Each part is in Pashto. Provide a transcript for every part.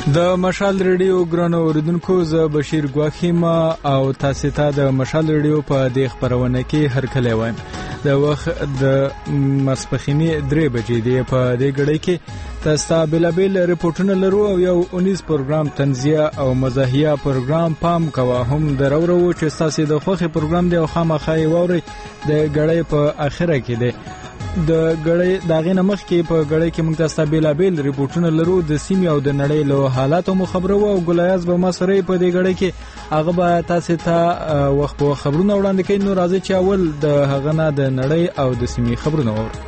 د مشال ریډیو ګرانو اوریدونکو، زه بشیر ګواخیم او تاسو ته د مشال ریډیو په دې خبرونه کې هرکلی وایم. د وخت د ماسپخینی 3 بجې دی. په دې غړي کې تاسو ته بلابل ریپورتونه لرو او یو 19 پروګرام تنزیه او مزاحیه پروګرام پام کوه هم درورو چې تاسو د خوخي پروګرام دی او خامخای ووري د غړي په اخره کې دی. د غړي داغه نمخ کې په غړي کې موږ تاسو ته بلابل ریپورتونه لرو د سیمې او د نړۍ له حالاتو خبرو او ګلایاز به ما سره په دې غړي کې هغه به تاسو ته وخت په خبرونه وړاندې کوي. نو راځي چې اول د هغه نه د نړۍ او د سیمې خبرونه وورو.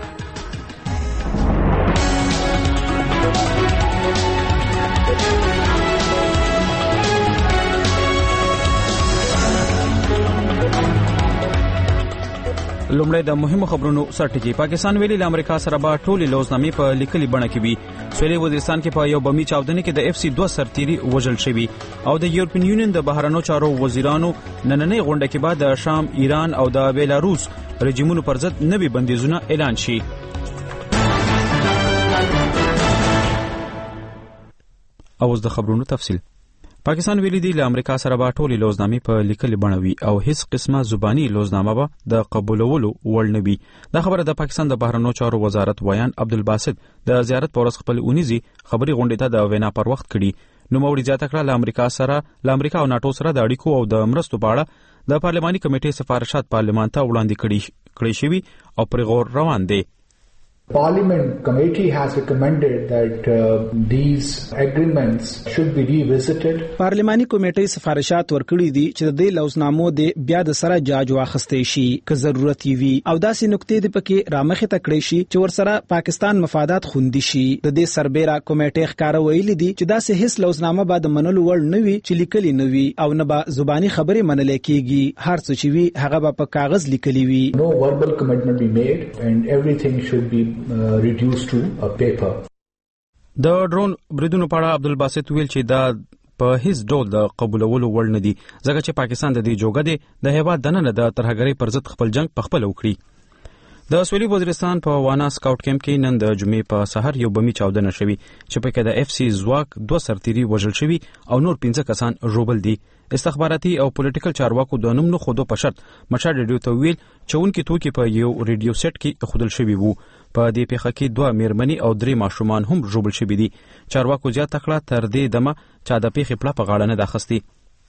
لومړی د مهمو خبرونو سرټکی. پاکستان ویلي د امریکا سره به ټولې لوزنامې په لیکلي بڼه کې وي. سویلي وزیرستان کې په یو بمي چاودنه کې د FC2 سرتیري وژل شوی او د یورپین یونین د بهرنیو چارو وزیرانو نننۍ غونډه کې بعد د شام، ایران او د بیلاروس رژیمونو پر ضد نوي بندیزونه اعلان شي. اوس د خبرونو تفصیل. پاکستان ویلي دی له امریکا سره به ټولې لوزنامې په لیکلي بڼه وي او هیڅ قسمه زبانی لوزنامه به د قبولولو وړ نه وي. دا خبره د پاکستان د بهرنیو چارو وزارت ویان عبدالباسط د زیارت پر ورځ خپل اونیزي خبري غونډې ته د وینا پر وخت کړي. نو موري زیاته کړه له امریکا او ناتو سره د اړیکو او د مرستو په اړه د پارلماني کمیټې سفارشات پارلمان ته وړاندې کړي شوی او پر غور روان دي. Parliament committee has recommended that these agreements should be revisited. پارلماني کمیټې سفارشات ورکړي دي چې د دې لوزنامو د بیا د سره جاج واخستې شي که ضرورت وي او داسې نقطې د پکې رامخې تکړې شي چې ورسره پاکستان مفادات خوندي شي. د دې سربېره کمیټې ښکارا ویلي دي چې داسې هیڅ لوزنامه بعد منلو وړ نه وي چې لیکلي نه وي او نه به زبانی خبرې منل کېږي. هر څه چې وي هغه به په کاغذ لیکلي وي. No verbal commitment be made and everything should be reduced to a paper. د ډرون بریدونو په اړه عبدالباسط ویل چې دا په هیڅ ډول د قبولولو وړ نه دي ځکه چې پاکستان د دې جوګه دی د هیواد دننه د ترهګرۍ پر ضد خپل جنگ په خپل وکړي. د سویلي وزیرستان په وانا سکاوټ کیمپ کې نن د جمعې په سحر یو بمي چاودنه شوی چې په کې د FC زواک 2 سرتیري وژل شوی او نور 15 کسان ژوبل دي. استخباراتي او پولیټیکل چارواکو د نوم نه خودو په شرط مشال ریډیو ته ویل چې اونکي توکي په یو ریډیو سیټ کې خودل شوی وو. په دې پیښه کې 2 میرمنې او 3 ماشومان هم ژوبل شوی دي. چارواکو زیاته کړه تر دې دمه چې د پیښې پړه په غاړه نه داخستي.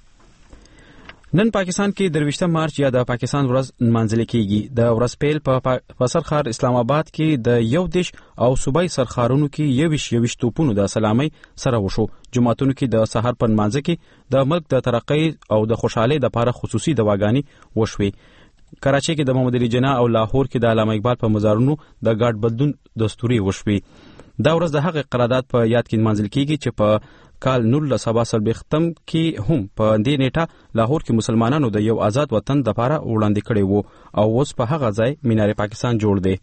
نن پاکستان کې 23 مارچ یا د پاکستان ورځ منځل کېږي. د ورځ پیل په سرخار اسلام آباد کې د یو دیش او صوبای سرخارونو کې یوش توپونو د سلامي سره وشو. جمعتونو کې د سحر په منځ کې د ملک د ترقۍ او د خوشحالۍ لپاره خصوصي دواګانې وشوي. کراچۍ کې د محمد علي جناح او لاهور کې د علامه اقبال په مزارونو د ګډ بدلون دستوري وشوي. دا ورځ د هغه قرارداد په یاد کې منځل کېږي چې په کال 1947 کې هم په دې نیټه لاهور کې مسلمانانو د یو آزاد وطن لپاره وړاندې کړي وو او اوس په هغه ځای مینار پاکستان جوړ دی.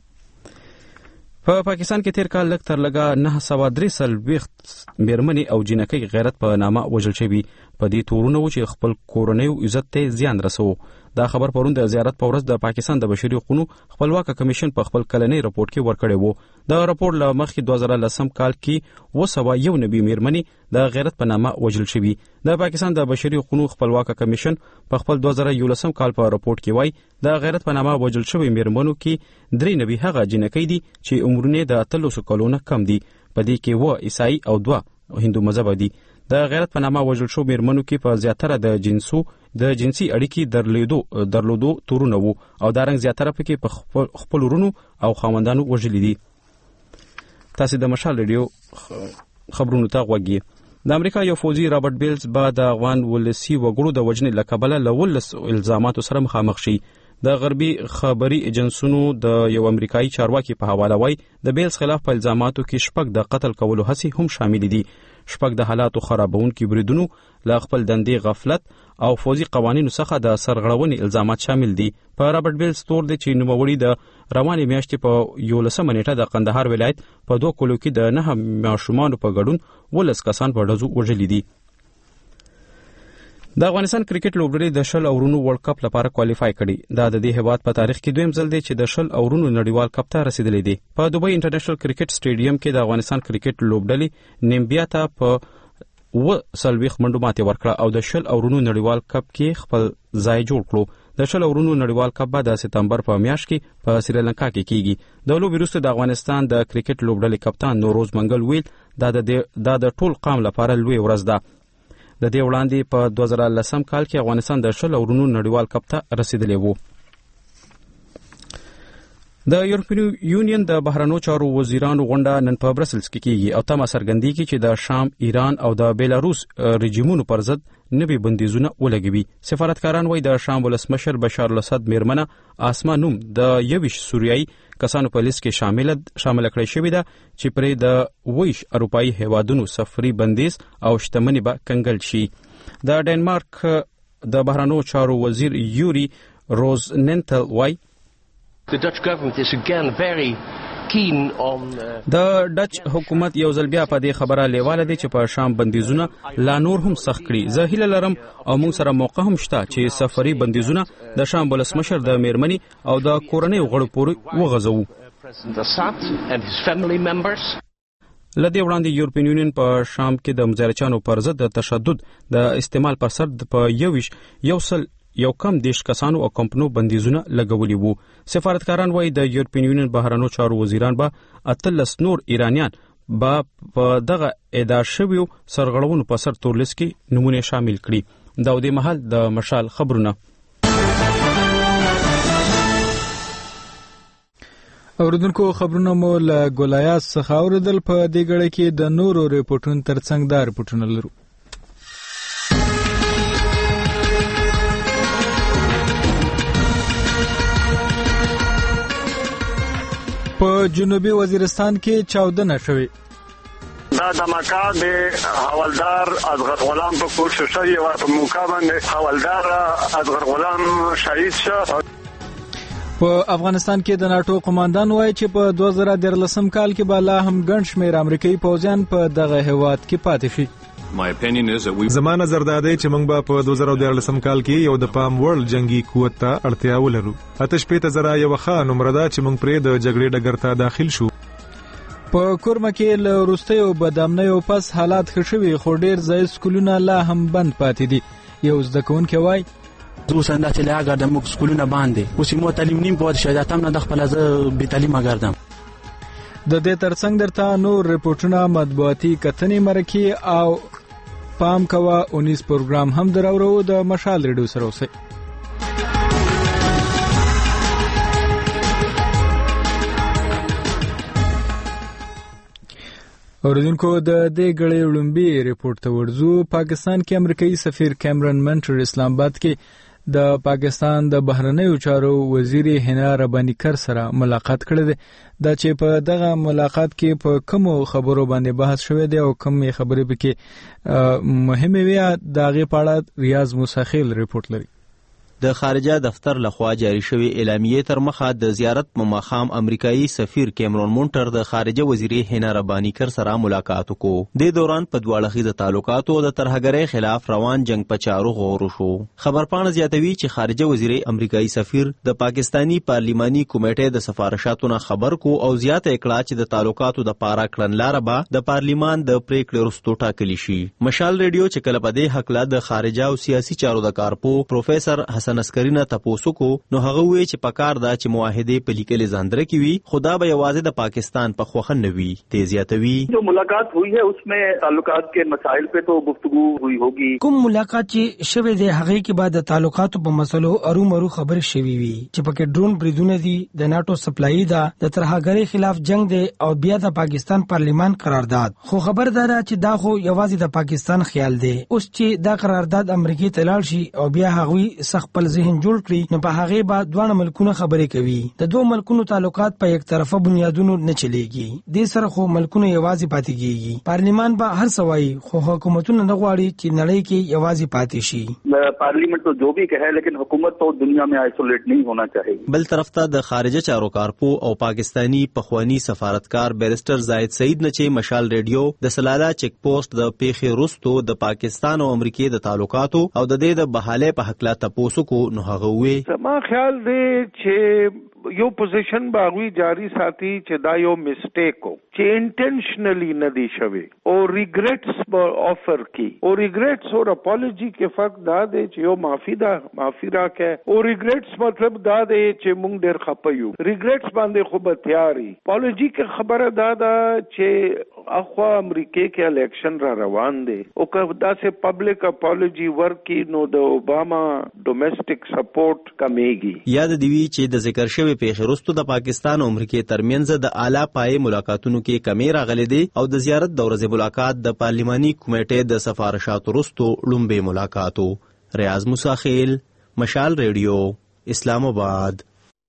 په پاکستان کې تیر کال لږ تر لږه 943 میرمنې او جنکۍ غیرت په نامه وژل شوي. په دې تورونه و چې خپل کورنۍ عزت ته زیان رسو. دا خبر پرون د زیارت په ورځ د پاکستان د بشري حقوقو خپلواک کمیشن په خپل کلنۍ رپورت کې ورکړی وو. دا رپورت له مخکې 2010 کال کې 291 میرمنې د غیرت په نامه وژل شوي. د پاکستان د بشري حقوقو خپلواک کمیشن په خپل 2011 کال په رپورت کې وایي د غیرت په نامه وژل شوي میرمنو کې 93 هغه جنکۍ دي چې عمرونه د 300 کلونو کم دي. په دې کې و عیسائی او 2 هندو مذهب دي. د غیرت په نامه وژل شو میرمنو کې په زیاتره د جنسي اړیکې درلودو تورونه وو او دا رنګ زیاتره پکې په خپل ورونو او خاوندانو وژلي دي. تاسو د مشال ریډیو خبرونو ته غوږی. د امریکا یو فوجي رابرټ بیلز به د افغان ولسی وګړو د وژنې لکبله لولس الزاماتو سره مخامخ شي. د غربي خبري ایجنسونو د یو امریکایي چارواکي په حواله وای د بیلز خلاف په الزاماتو کې 6 د قتل کولو هڅې هم شامل دي. 6 د حالاتو خرابونکو بریدونو ل خپل دندې غفلت او فوجي قوانینو څخه د سرغړونې الزامات شامل دي. په رابرټ بیلز تور دي چې نوموړي د روانې میاشتې په 11 نیټه د قندهار ولایت په 2 کلو کې د 9 ماشومانو په ګډون 10 کسان په ډزو وژلي دي. د افغانستان کرکټ لوبډلې د 10 اورونو ورلد کپ لپاره کوالیفای کړي. دا د دې هیواد په تاریخ کې دویم ځل دی چې د 10 اورونو نړیوال کپ ته رسیدلې دي. په دوبۍ انټرنیشنل کرکټ سټیډیم کې د افغانستان کرکټ لوبډلې نیمبیا ته په سلويخ منډو ماتې ورکړه او د 10 اورونو نړیوال کپ کې خپل ځای جوړ کړو. د 10 اورونو نړیوال کپ به د سپتمبر په میاشت کې په سریلانکا کې کیږي. د لوبې وروسته د افغانستان د کرکټ لوبډلې کپتان نوروز منګل ویل دا د ټول قوم لپاره لوی ورځ ده. د دې وړاندې په 2010 کال کې افغانستان د 10 اورونو نړیوال کپ ته رسیدلی وو. د یورپین یونین د بهرنیو چارو وزیرانو غونډه نن په برسلز کې کیږي او تمه څرګندېږي چې د شام، ایران او د بیلاروس رژیمونو پر ضد نوي بندیزونه ولګوي. سفارتکاران وایي د شام ولسمشر بشار الاسد میرمنه آسما نوم د 21 سوریایي کسانو په لیست کې شامل کړی شوې ده چې پرې د 20 اروپایي هیوادونو سفري بندیز او شتمنۍ به کنګل شي. د ډنمارک د بهرنیو چارو وزیر یوري روزننتل وایي The Dutch government is again very keen on د ډچ حکومت یو ځل بیا په دې خبره لیواله دی چې په شام بندیزونه لا نور هم سخت کړي. زه هیله لرم او موږ سره موقع هم شته چې سفري بندیزونه د شام ولسمشر د میرمنې او د کورنۍ غړو پورې وغځوو. President Assad and his family members. لدې وړاندې یورپین یونین په شام کې د مظاهرچیانو پر ضد د تشدد د استعمال پر سر په یو کم دیش کسانو او کمپنو بندیزونه لګولي وو. سفارتکاران وایي د یورپین یونین بهرنیو چارو وزیران به 13 نور ایرانیان به په دغه ادعا شویو سرغړونو په سر تورلیست کې نمونه شامل کړي. دا د محل د مشال خبرونه. اوردونکو خبرونه مو له ګولایاس څخه اوریدل. په دې غړي کې د نورو ریپورتونو ترڅنګ دا ریپورتونه لرو. په جنوبي وزیرستان کې چاودنه شوې. دا دماکه د حوالدار اصغر غلام په کور شوی و. په موقع باندې حوالدار اصغر غلام شهید شو. په افغانستان کې د ناتو قوماندان وایي چې په 2013 کال کې به لا هم ګڼ شمېر امریکایي پوځیان په دغه هیواد کې پاتې شي. زما نظر دا دی چې موږ به په 2013 کال کې یو د پام وړ جنگي قوت ته اړتیا ولرو. 8,000 یو ښه نمره ده چې موږ پرې د جګړې ډګر ته داخل شو. په کورمه کې له وروستیو بدامنیو پس حالات ښه شوي خو ډېر ځای سکولونه لا هم بند پاتې دي. یو زده کوونکی وایي دوست اندازه لاګه د موږ سکولونه باندې اوس مو تعلیم نیم پوه شي. دا تم نه د خپل ځ به تعلیم ګرځم. د دې ترڅنګ درته نور ریپورتونه، مطبوعاتي کتنې، مرکې او پام کوا 19 پروګرام هم دراورو د مشال ریډیو سره اوسئ. اوریدونکو د دې غړي وړاندې ریپورت ته ورځو. پاکستان کې امریکایي سفیر کیمرن منټر اسلام آباد کې د پاکستان د بهرنیو چارو وزیر حنا ربانی کر سره ملاقات کړی دی. دا چې په دغه ملاقات کې په کومو خبرو باندې بحث شوی دی او کومې خبرې پکې مهمه وي دا غي پاړه ریاض موسخیل ریپورت لري. د خارجه دفتر لخوا جاری شوی اعلامیه تر مخه د زیارت مخام امریکایي سفیر کیمرون مونټر د خارجه وزیر حنا ربانی کر سره ملاقات وکړو. د دوران په دواړه خيزه تعلقاتو د ترهګرۍ خلاف روان جنگ په چارو غور وشو. خبرپاڼه زیاتوي چې خارجه وزیر امریکایي سفیر د پاکستانی پارلیماني کمیټې د سفارشاتونو خبر کو او زیاته کړه چې د تعلقاتو د پاره کړنلاره به د پارلیمان د پریکړې وروسته ټاکلی شي. مشال ریډیو چې کله په دې حق له د خارجه او سیاسي چارو د کارپو پروفیسور حسن اسکرینه تاسو کو نو هغه وی چې پکار دا چې معاهده په لیکل ځاندره کی وی خدا به یوازې د پاکستان په خوخه نوي تیزیاتوي. جو ملاقات ہوئی ہے اس میں تعلقات کے مسائل پہ تو گفتگو ہوئی ہوگی. کوم ملاقات چې شوه د هغه کې بعد تعلقات په مسلو ارومرو خبر شوي وي چې پکې ډرون بریدونه دي، د ناتو سپلای دا، د ترهګرۍ خلاف جنگ دی او بیا د پاکستان پارلیمان قرارداد. خو خبردار چې دا خو یوازې د پاکستان خیال دی. اوس چې دا قرارداد امریکای ته لاړ شي او بیا هغوی سخت خپل ذهن جوړ کړي نو په هغه به دوه ملکونه خبرې کوي. د دوه ملکونو تعلقات په یک طرفه بنیادونو نه چلیږي. د سره خو ملکونه یوازې پاتې کیږي. پارلیمان به هر سوای خو حکومتونه نه غواړي چې نړۍ کې یوازې پاتې شي. پارلیمنٹ تو جو بھی کہے لیکن حکومت تو دنیا میں آئسولیٹ نہیں ہونا چاہیے. بل طرف ته د خارجه چارو کارپو او پاکستانی پخوانی سفارتکار بیرسټر زاهد سعید نه چې مشال ریډیو د سلاله چیک پوسټ د پیښې وروسته د پاکستان او امریکای د تعلقاتو او د دې د بحاله په حق لا تاسو کو نو هغه وې ما خیال دی چې یو پوزیشن باغوی جاری ساتي چې دا یو میسټیک کو چې انټینشنلی نه دی شوی او ریګریټس آفر کی او ریګریټس اور اپالوجي کې فرق دا دی چې یو معافي راکې او ریګریټس مطلب دا دی چې مونږ ډېر خپایو. ریګریټس باندې خو به تیاری. اپالوجي کې خبره دا چې اخوا امریکای کې الیکشن را روان دی او که داسې پبلک اپالوجي ورکی نو د اوباما ډومېسټک سپورټ کمیږي. یاد دی چې د ذکر شوی پیښې وروسته د پاکستان او امریکای ترمنځ د اعلی پای ملاقاتونو کې کمی راغلي دي او د زیارت د ورځې ملاقات د پارلماني کمیټې د سفارشاتو وروسته لومبه ملاقاتو. ریاض موسیخیل، مشال ریډیو، اسلام آباد.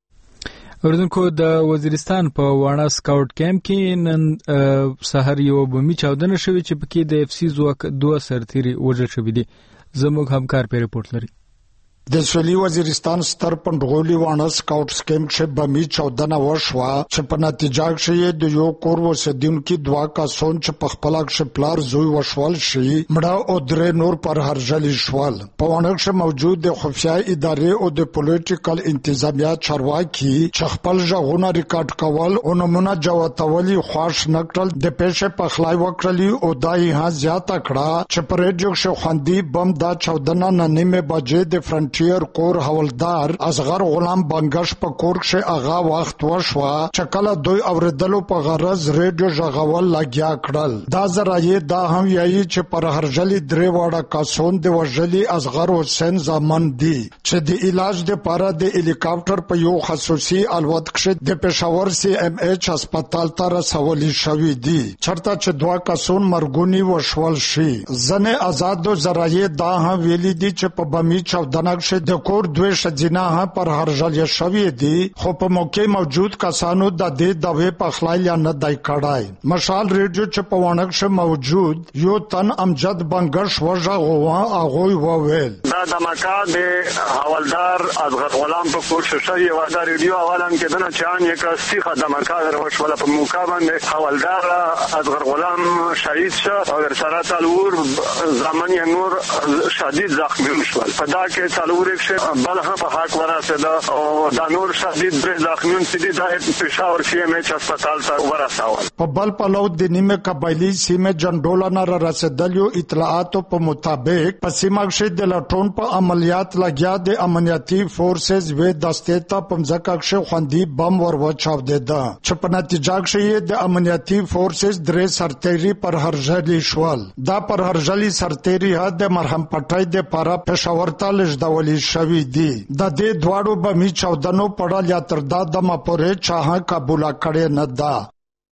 اردوونکو د وزیرستان په واڼه سکاوټ کیمپ کې نن سحر یو بمي چاودنه شوې چې پکې د اف سی ځواک 2 سرتیري وژل شوي دي. زموږ همکار په رپورټ لري. د سویلي وزیرستان ستر پنډغولي واڼه سکاوټس کیمپ کې بمي چاودنه وشوه چې په نتیجه کې د یو کور اوسیدونکو 2 کسان چې په خپل کې پلار زوی وشول شي مړه او 3 نور پر هرجلی شول. په واڼه کې موجود د خفیه ادارې او د پولیټیکل انتظامیه چارواکي چې خپل ژغونه ریکارډ کول او نمونه جوړولي خوښ نکړل د پېښې په خلای وکړلی او دای ها زیاته کړه چې پر ریډیو کې خوندي بم دا چاودنه نه نیمه بجې د فرنټ کور حوالدار اصغر غلام بنگش په کور کې اغا وخت وشوه چې کله دوی اوریدلو په غرض ریډیو ژغول لګیا کړل. دا ذرایع دا هم یایي چې پر هرجلی 3 واړه کسان د وژلي اصغر حسین زمان دي چې د علاج لپاره د هلیکاپټر په یو خصوصي الوت کې د پېښور سی ام ایچ هسپتال ته رسولي شوی دي چرته چې 2 کسان مرګونی وشول شي. ځنه آزادو ذرایع دا هم ویلي دي چې په بمی چاودنه د کور 2 شجنه پر هرجل شوی دي خو په موقع موجود کسانو د دې دغه په خلای یا نه دای کړای. مشال ریډیو چې په وانه کې موجود یو تن امجد بنگش وژغوا هغه وویل دا دماکا د حوالدار اصغر غلام په کور شوی و دا ریډیو اولن کې دنه چان یک استخه دماکا وشول په موقع باندې حوالدار اصغر غلام شهید شو او سره تلور زمان نور شدید زخمی شول. په دا کې تلور بلها په حق ورسېده او د نور شدید برې زخمیون چې دي د پېښور سی ام ایچ هسپتال ته ورسول. په بل پلو د نیمه قبایلی سیمه جنډولا نه رسیدلو اطلاعاتو په مطابق په سیمه کې د لټون په عملیات لګیا د امنیتي فورسز و دستې ته په ځکه کې خوندي بم وروچاو دیده چې په نتیجه کې د امنیتي فورسز 3 سرتیري پر هرجلی شول. دا پر هرجلی سرتیري د مرهم پټای د پاره پېښور ته لږ شوی دی. د دې دواړو بمی چاودنو پړل یا تر دا دمه پورې چاهه قبول کړي نه ده.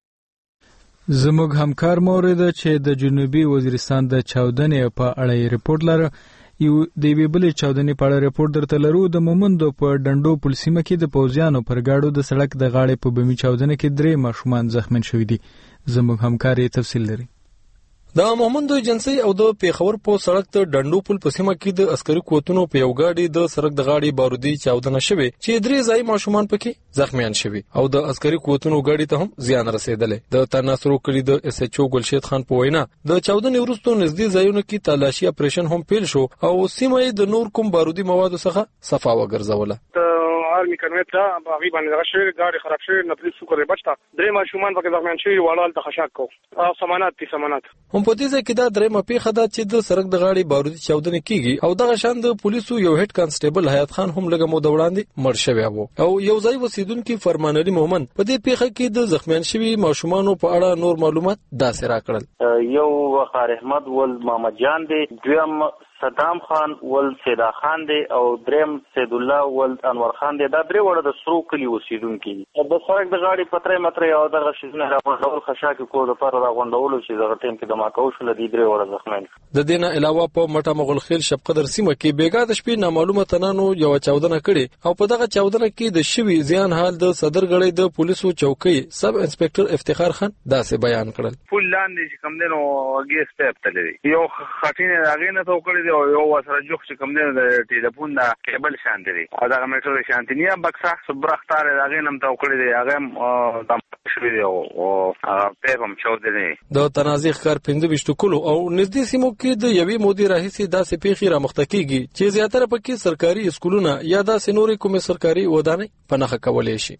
زموږ همکار مورید چې د جنوبي وزیرستان د چاودنې په اړه ریپورت لري. یو د ویبلې چاودنې په اړه ریپورت درته لرو. د مومندو په ډنډو پل سیمه کې د پوځیانو پر گاډو د سړک د غاړې په بمی چاودنه کې 3 ماشومان زخمین شوي دي. زموږ همکار یې تفصیل لري. د محمد ایجنسی او د پیښور په سړک ته ډنډو پل په سیمه کې د عسکري قوتونو په یو گاډي د سړک د غاړې بارودي چاودنه شوه چې 3 ځای ماشومان پکې زخمیان شوي او د عسکري قوتونو گاډي ته هم زیان رسیدلی. د تناصرو کلی د اس ایچ او ګلشید خان په وینا د چاودنې وروسته نږدې ځایونو کې تلاشي اپریشن هم پیل شو او سیمه د نور کوم بارودي موادو څخه صفا وګرځوله. آرمی کنویت دا باغی باندې دغه شوی گاډي خراب شوی نه پولیس څوک لري بچتا 3 ماشومان پکې زخمیان شوي وړال ته خشاک کو او سمانات هم په دې ځای کې دا درېمه پیښه ده چې د سړک د غاړې بارودي چاودنه کیږي او دغه شان د پولیسو یو هډ کانسټیبل حیات خان هم لږه موده وړاندې مړ شوی وو او یو ځای وسیدونکو فرمان علي مومن په دې پیښه کې د زخمیان شوي ماشومان په اړه نور معلومات داسې راکړل. یو وقار احمد ول محمد جان دی، دویم صدام خان ول سیدا خان دی او دریم سید الله ول انور خان دی دا درې وړه د سرو کلی اوسیدونکي د سړک د غاړې پترې مترې او دغه شیزونه راغونډول خشاکې کو د پر راغونډولو چې دغه ټیم کې د ماکو شو د درې وړه زخمیان. د دې نه علاوه په مټه مغلخیل شپ قدر سیمه کې بیګا د شپې نامعلومه تنانو یو چاودنه کړې او په دغه چاودنه کې د شوی زیان حال د صدر غړي د پولیسو چوکۍ سب انسپکټر افتخار خان داسې بیان کړل. فول لاندې چې کوم دنو ګیس پپ تللی یو خاطینه هغه نه تو کړی دی او یو وسره جوخ چې کوم دنو د ټلیفون د کیبل شانتي او دا میټرو شانتي نه بکسه صبرختار هغه نم تو کړی دی هغه د شوی دی او پپ هم چودنی د تنازع کار 15 کلو او نږدې سیمو کې د یوې مودې راهیسې داسې پیښې را مخته کیږي چې زیاتره پکې سرکاري اسکولونه یا د سنوري کومه سرکاري ودانۍ پنهخه کولای شي.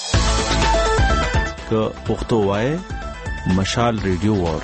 که پښتو وای مشال ریډیو وار.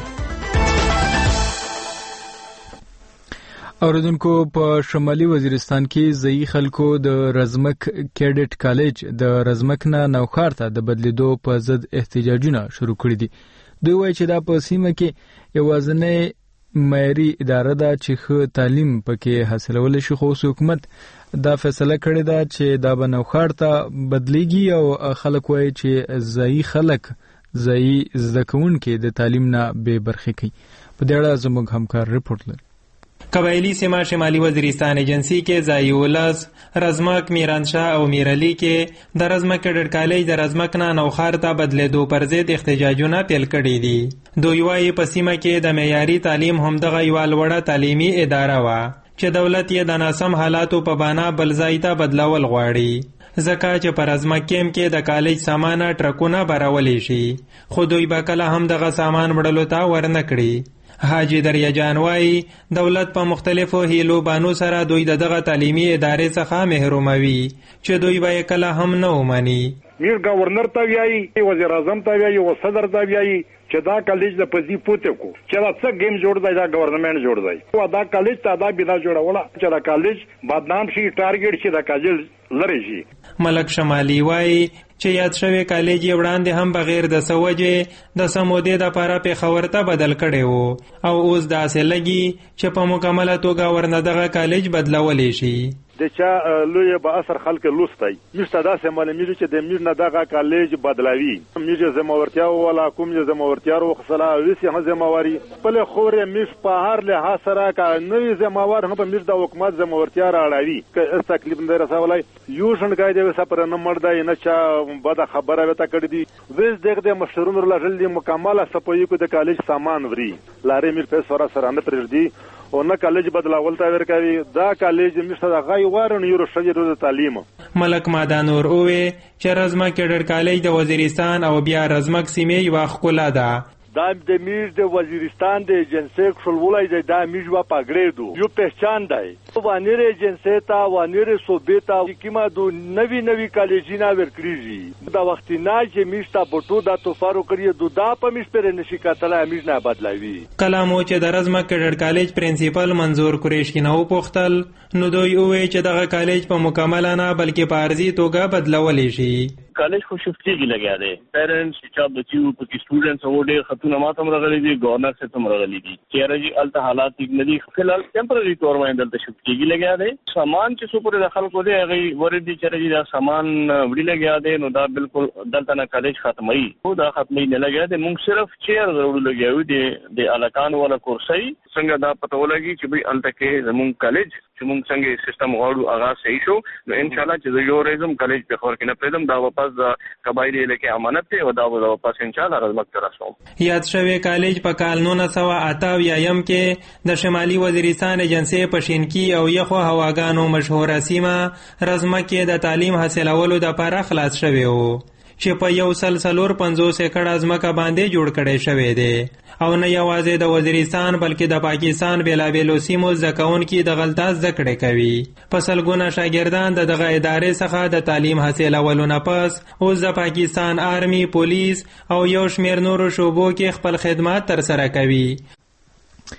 اوردونکو په شمالي وزیرستان کې ځایی خلکو د رزمک کیډټ کالج د رزمک نه نوښار ته د بدلیدو په ضد احتجاجونه شروع کړي دي. دوی وایي چې دا په سیمه کې یوازینۍ معیاري اداره ده چې ښه تعلیم پکې حاصلول شي، خو حکومت دا فیصله کړې ده چې دا به نوښار ته بدلیږي او خلک وایي چې ځایی خلک ځایی زده کوونکي د تعلیم نه بې برخې کوي. په دې اړه زموږ همکار رپورټ لري. قبایلی سیمه شمالی وزیرستان ایجنسی کې ځایی ولس رزمک، میرانشاه او میرعلی کې د رزمک کیډټ کالج د رزمک نه نوښار ته بدلیدو پر ضد احتجاجونه پیل کړي دي. دوی وایي په سیمه کې د معیاري تعلیم همدغه یوه لوړه تعلیمي اداره وه چې دولت یې د ناسم حالاتو په بنا بل ځای ته بدلول غواړي، ځکه چې په رزمک کیم کې د کالج سامانه ټرکونه برولی شي، خو دوی به کله هم دغه سامان وړلو ته ورنه کړي. حاجی دریاجان وایي دولت په مختلفو هیلو بانو سره دوی دغه تعلیمي ادارې څخه محروموي چې دوی به کله هم نه ومني. میر گورنر ته ویایي، وزیر اعظم ته ویایي او صدر ته ویایي چې دا کالج د پزی پوته کو چې دا څه گیم جوړ دی، دا گورنمنت جوړ دی او دا کالج ته دا بنا جوړوله چې دا کالج بدنام شي، ټارګټ شي، دا کالج لری شي. ملک شمالی وایي چې یاد شوی کالج یې وړاندې هم بغیر د سوجې د سمودې د پاره پیښور ته بدل کړی وو او اوس داسې لګي چې په مکمله توګه ورنه دغه کالج بدلولی شي. د چا لوی به اثر خلک لوستای مشته داسې معلومیږي چې د میر نه دغه کالج بدلوي. میر زموارتیا ولا کوم زموارتیا رو خصلا وسی هم زمواري بل خورې مش په هر له سره کا نوې زموار هم په میر د حکومت زموارتیا راړوي که تکلیف نه رسولای یو شند کای دی سپر نه مړدای نه چا بد خبره وته کړی دی. وز دغه د مشرونو لږل دی مکمله سپوي کو د کالج سامان وري لارې میر په سره سره نه پرېږدي او نه کالج بدلاول تا ورکوي. دا کالج مشته د غي وارن یو شجره د تعلیم. ملک مادانور اوه چې رزمک کیډټ کالج د وزیرستان او بیا رزمک سیمې یو ښکلا ده. دا د میر د وزیرستان د ایجنسی خپلولای دی، دا میج وا پګړېدو یو پہچان دی. وانیر ایجنسی تا وانیر صوبیتا کیما دو نوی نوی کالجینا ورکړي دا وخت نه چې میشتا بوټو دا توفارو کړی دو دا په میش پر نشی کاتله میج نه بدلاوي. کلامو چې د رزمک کیډټ کالج پرنسپل منظور قریشی نو پختل نو دوی وې چې دغه کالج په مکمل نه بلکې په ارزي توګه بدلول شي. کالج خو شفتی کی لګیا دی، پیرنټس چې بچیو پکې سټوډنټس او ډېر خطونه ماتم راغلي دي، گورنر سے تم راغلي دي چې راځي الته حالات ټیک نه دي. فلحال ټیمپرری تور باندې دلته شفتی کی لګیا دی. سامان چې سپور د خلکو دی هغه ورې دي چې راځي دا سامان وړي لګیا دی نو دا بالکل دلته نه کالج ختمي او دا ختمي نه لګیا دی. موږ صرف چیر ضرور لګیاو دي د الکان ولا کورسي څنګه دا پته ولګي چې به الته کې زموږ کالج چې موږ څنګه سیستم غواړو هغه صحیح شو نو ان شاء الله چې یو ریزم کالج په خور کې نه پېدم دا واپس د قبایلی لکه امانت ته او دا واپس ان شاء الله رزمک ته راسو. یاد شوی کالج په کال 1988 کې د شمالي وزیرستان ایجنسی پښینکی او یخو هواګانو مشهوره سیمه رزمک کې د تعلیم حاصلولو د لپاره خلاص شوی وو چې په 150 ایکړه ځمکه باندې جوړ کړي شوی دی او نه یوازې د وزیرستان بلکې د پاکستان بیلابیلو سیمو زکونکي د غلطه زکړې کوي. په سلګونه شاګردان دغه ادارې څخه د تعلیم حاصلولو نه پس اوس د پاکستان آرمي، پولیس او یو شمېر نورو شعبو کې خپل خدمات ترسره کوي.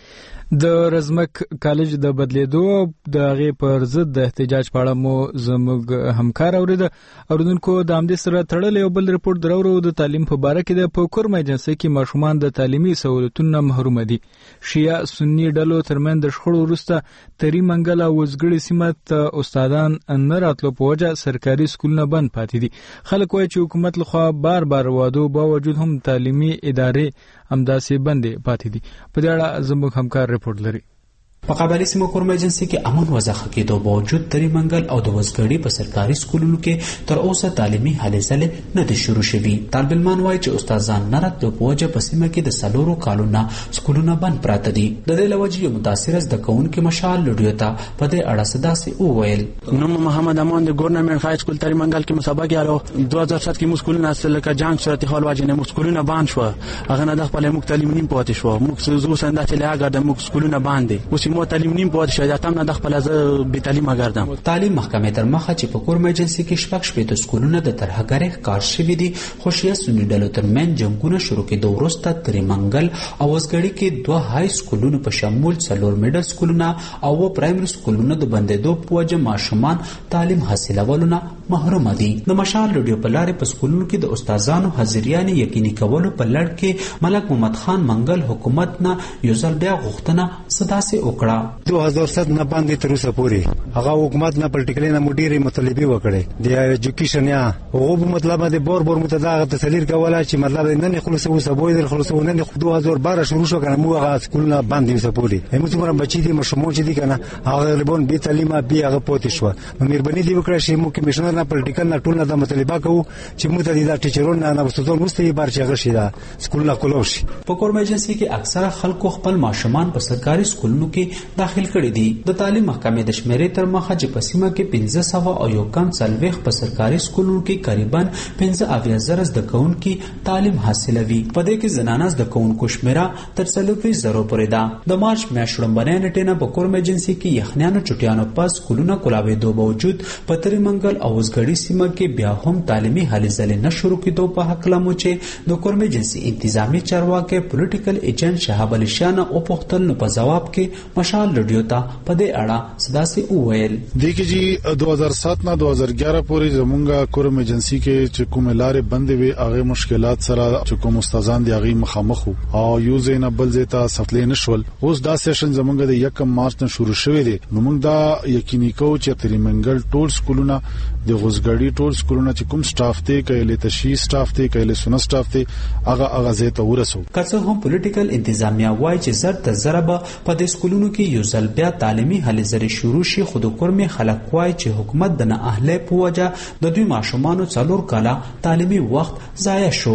د رزمک کالج د بدلیدو د هغې پر ضد د احتجاج په اړه مو زموږ همکار اوریدونکو د همدې سره تړلی یو بل رپورټ درورو د تعلیم په باره کې د په کورم ایجنسۍ کې ماشومان د تعلیمي سہولتونو محروم دي. شیعه سني ډلو ترمن د شخړو وروسته تری منګل او وزګړي سیمه ته استادان نه راتلو په وجه سرکاري سکولونه بند پاتې دي. خلک وایي چې حکومت لخوا بار بار وعدو باوجود هم تعلیمي ادارې همداسې بندې پاتې دي. په دې اړه زموږ همکار رپورټ لري. په قبایلی سیمو کورم ایجنسۍ کې امن وضعه کېدو باوجود تری منګل او د وزګړي په سرکاري سکولونو کې تر اوسه تعلیمي هلې ځلې نه دي شروع شوي. طالب علمان وایي چې استادان نه راتلو په وجه په سیمه کې د 4 کالونو سکولونه بند پراته دي. د دې له وجې یو متاثره زده کوونکي مشال لوډیو ته په دې اړه څه داسې وویل. نوم محمد امان د ګورنمنت های سکول تری منګل کې مسابقه یالو 2007 کې مسکولونه اصل کا جنگ صورتحال واجنه مسکولونه بند شو. هغه نه د خپل مو تعلیم نیم پاتې شو. مو زو سنده چې لاګه د مسکولونه باندې اوس مو تعلیم نیم پاتې شو. دا تم نه د خپل ز به تعلیم اگردم. تعلیم محکمه تر مخه چې په کورم ایجنسۍ کې شپږ سکولونه د ترهګرۍ کار شوي دي. خوشیه سنی ډلو ترمن جنگونه شروع کېدو وروسته تری منګل او وزګړي کې 2 های سکولونه په شمول 4 میډل سکولونه او پرایمري سکولونه د بندېدو په وجه ماشومان تعلیم حاصلولو محروم دي. د مشال لوډیو په لارې په سکولونو کې د استادانو حاضریان یقیني کولو په لړ کې ملک محمد خان منګل حکومت نه یو ځل بیا غوښتنه صداسه وکړه. 2007 نه باندې تر اوسه پورې هغه حکومت نه پټیکلې نه مډيري مطالبه وکړي. د ایجوکیشن یا هغه مطلب د بور متداغه تسلیل کوله چې مطلب نه خلاصو وسبوي د خلاصو نه 2012 شروع شو کنه مو هغه سکولونه باندې وسپوري. همو څومره بچی دي مشمول چې دي کنه هغه غالبون به تعلیمه به هغه پوت شو. مهرباني دی وکړه چې مو کمیشنر نه پټیکل نه ټول نه د مطالبه کوو چې مو ته د ټیچرونو نه وسوځول مستي بار چې غشي دا سکولونه کولوش. په کورم ایجنسۍ کې اکثره خلکو خپل ماشومان په سرکاري سکولونو کې داخل کړي دي. د تعلیم محکمې د شمیرې تر مخه چې په سیمه کې 1500 او یو کم څلوېښت په سرکاري سکولونو کې تقریبا 15,000 زده کوونکي تعلیم حاصلوي. په دې کې زنانه زده کوونکو شمیره تر 40,000 پورې ده. د مارچ میاشتې لومړنۍ نیټه نه په کورم ایجنسۍ کې یخنیانو چټیانو په سکولونو کولاوېدو باوجود په تری منګل او وزګړي سیمه کې بیا هم تعلیمي هلې ځلې نه شروع کېدو په هکله مو چې د کورم ایجنسۍ انتظامی چارواکي پولیټیکل ایجنټ شهاب علي شاه او پوښتنو په جواب کې مشال لډیو ته په دې اړه صداسي وویل. دیکھئے جی 2007 نه 2011 پورې زمونږه کورم ایجنسۍ کې چې کوم لارې بندې وي هغه مشکلات سره چې کوم استادان دی هغه مخامخ او یو زین بل زیتا سفلې نشول. اوس دا سیشن زمونږه د 1 مارچ نه شروع شوی دی. نو موږ دا یقیني کوو چې تری منګل ټول سکولونه د غوزګړی ټول سکولونه چې کوم سټاف ته کایله تشخیص سټاف ته کایله سونه سټاف ته هغه زیته ورسو. که څه هم پولیټیکل انتظامیه وایي چې زر تر زر به په دې سکولونو کې یو ځل بیا تعلیمي هلې ځلې شروع شي، خو د کورمې خلک وایي چې حکومت د نه اهلۍ په وجه د دوی ماشومانو 4 کاله تعلیمي وخت ضایع شو.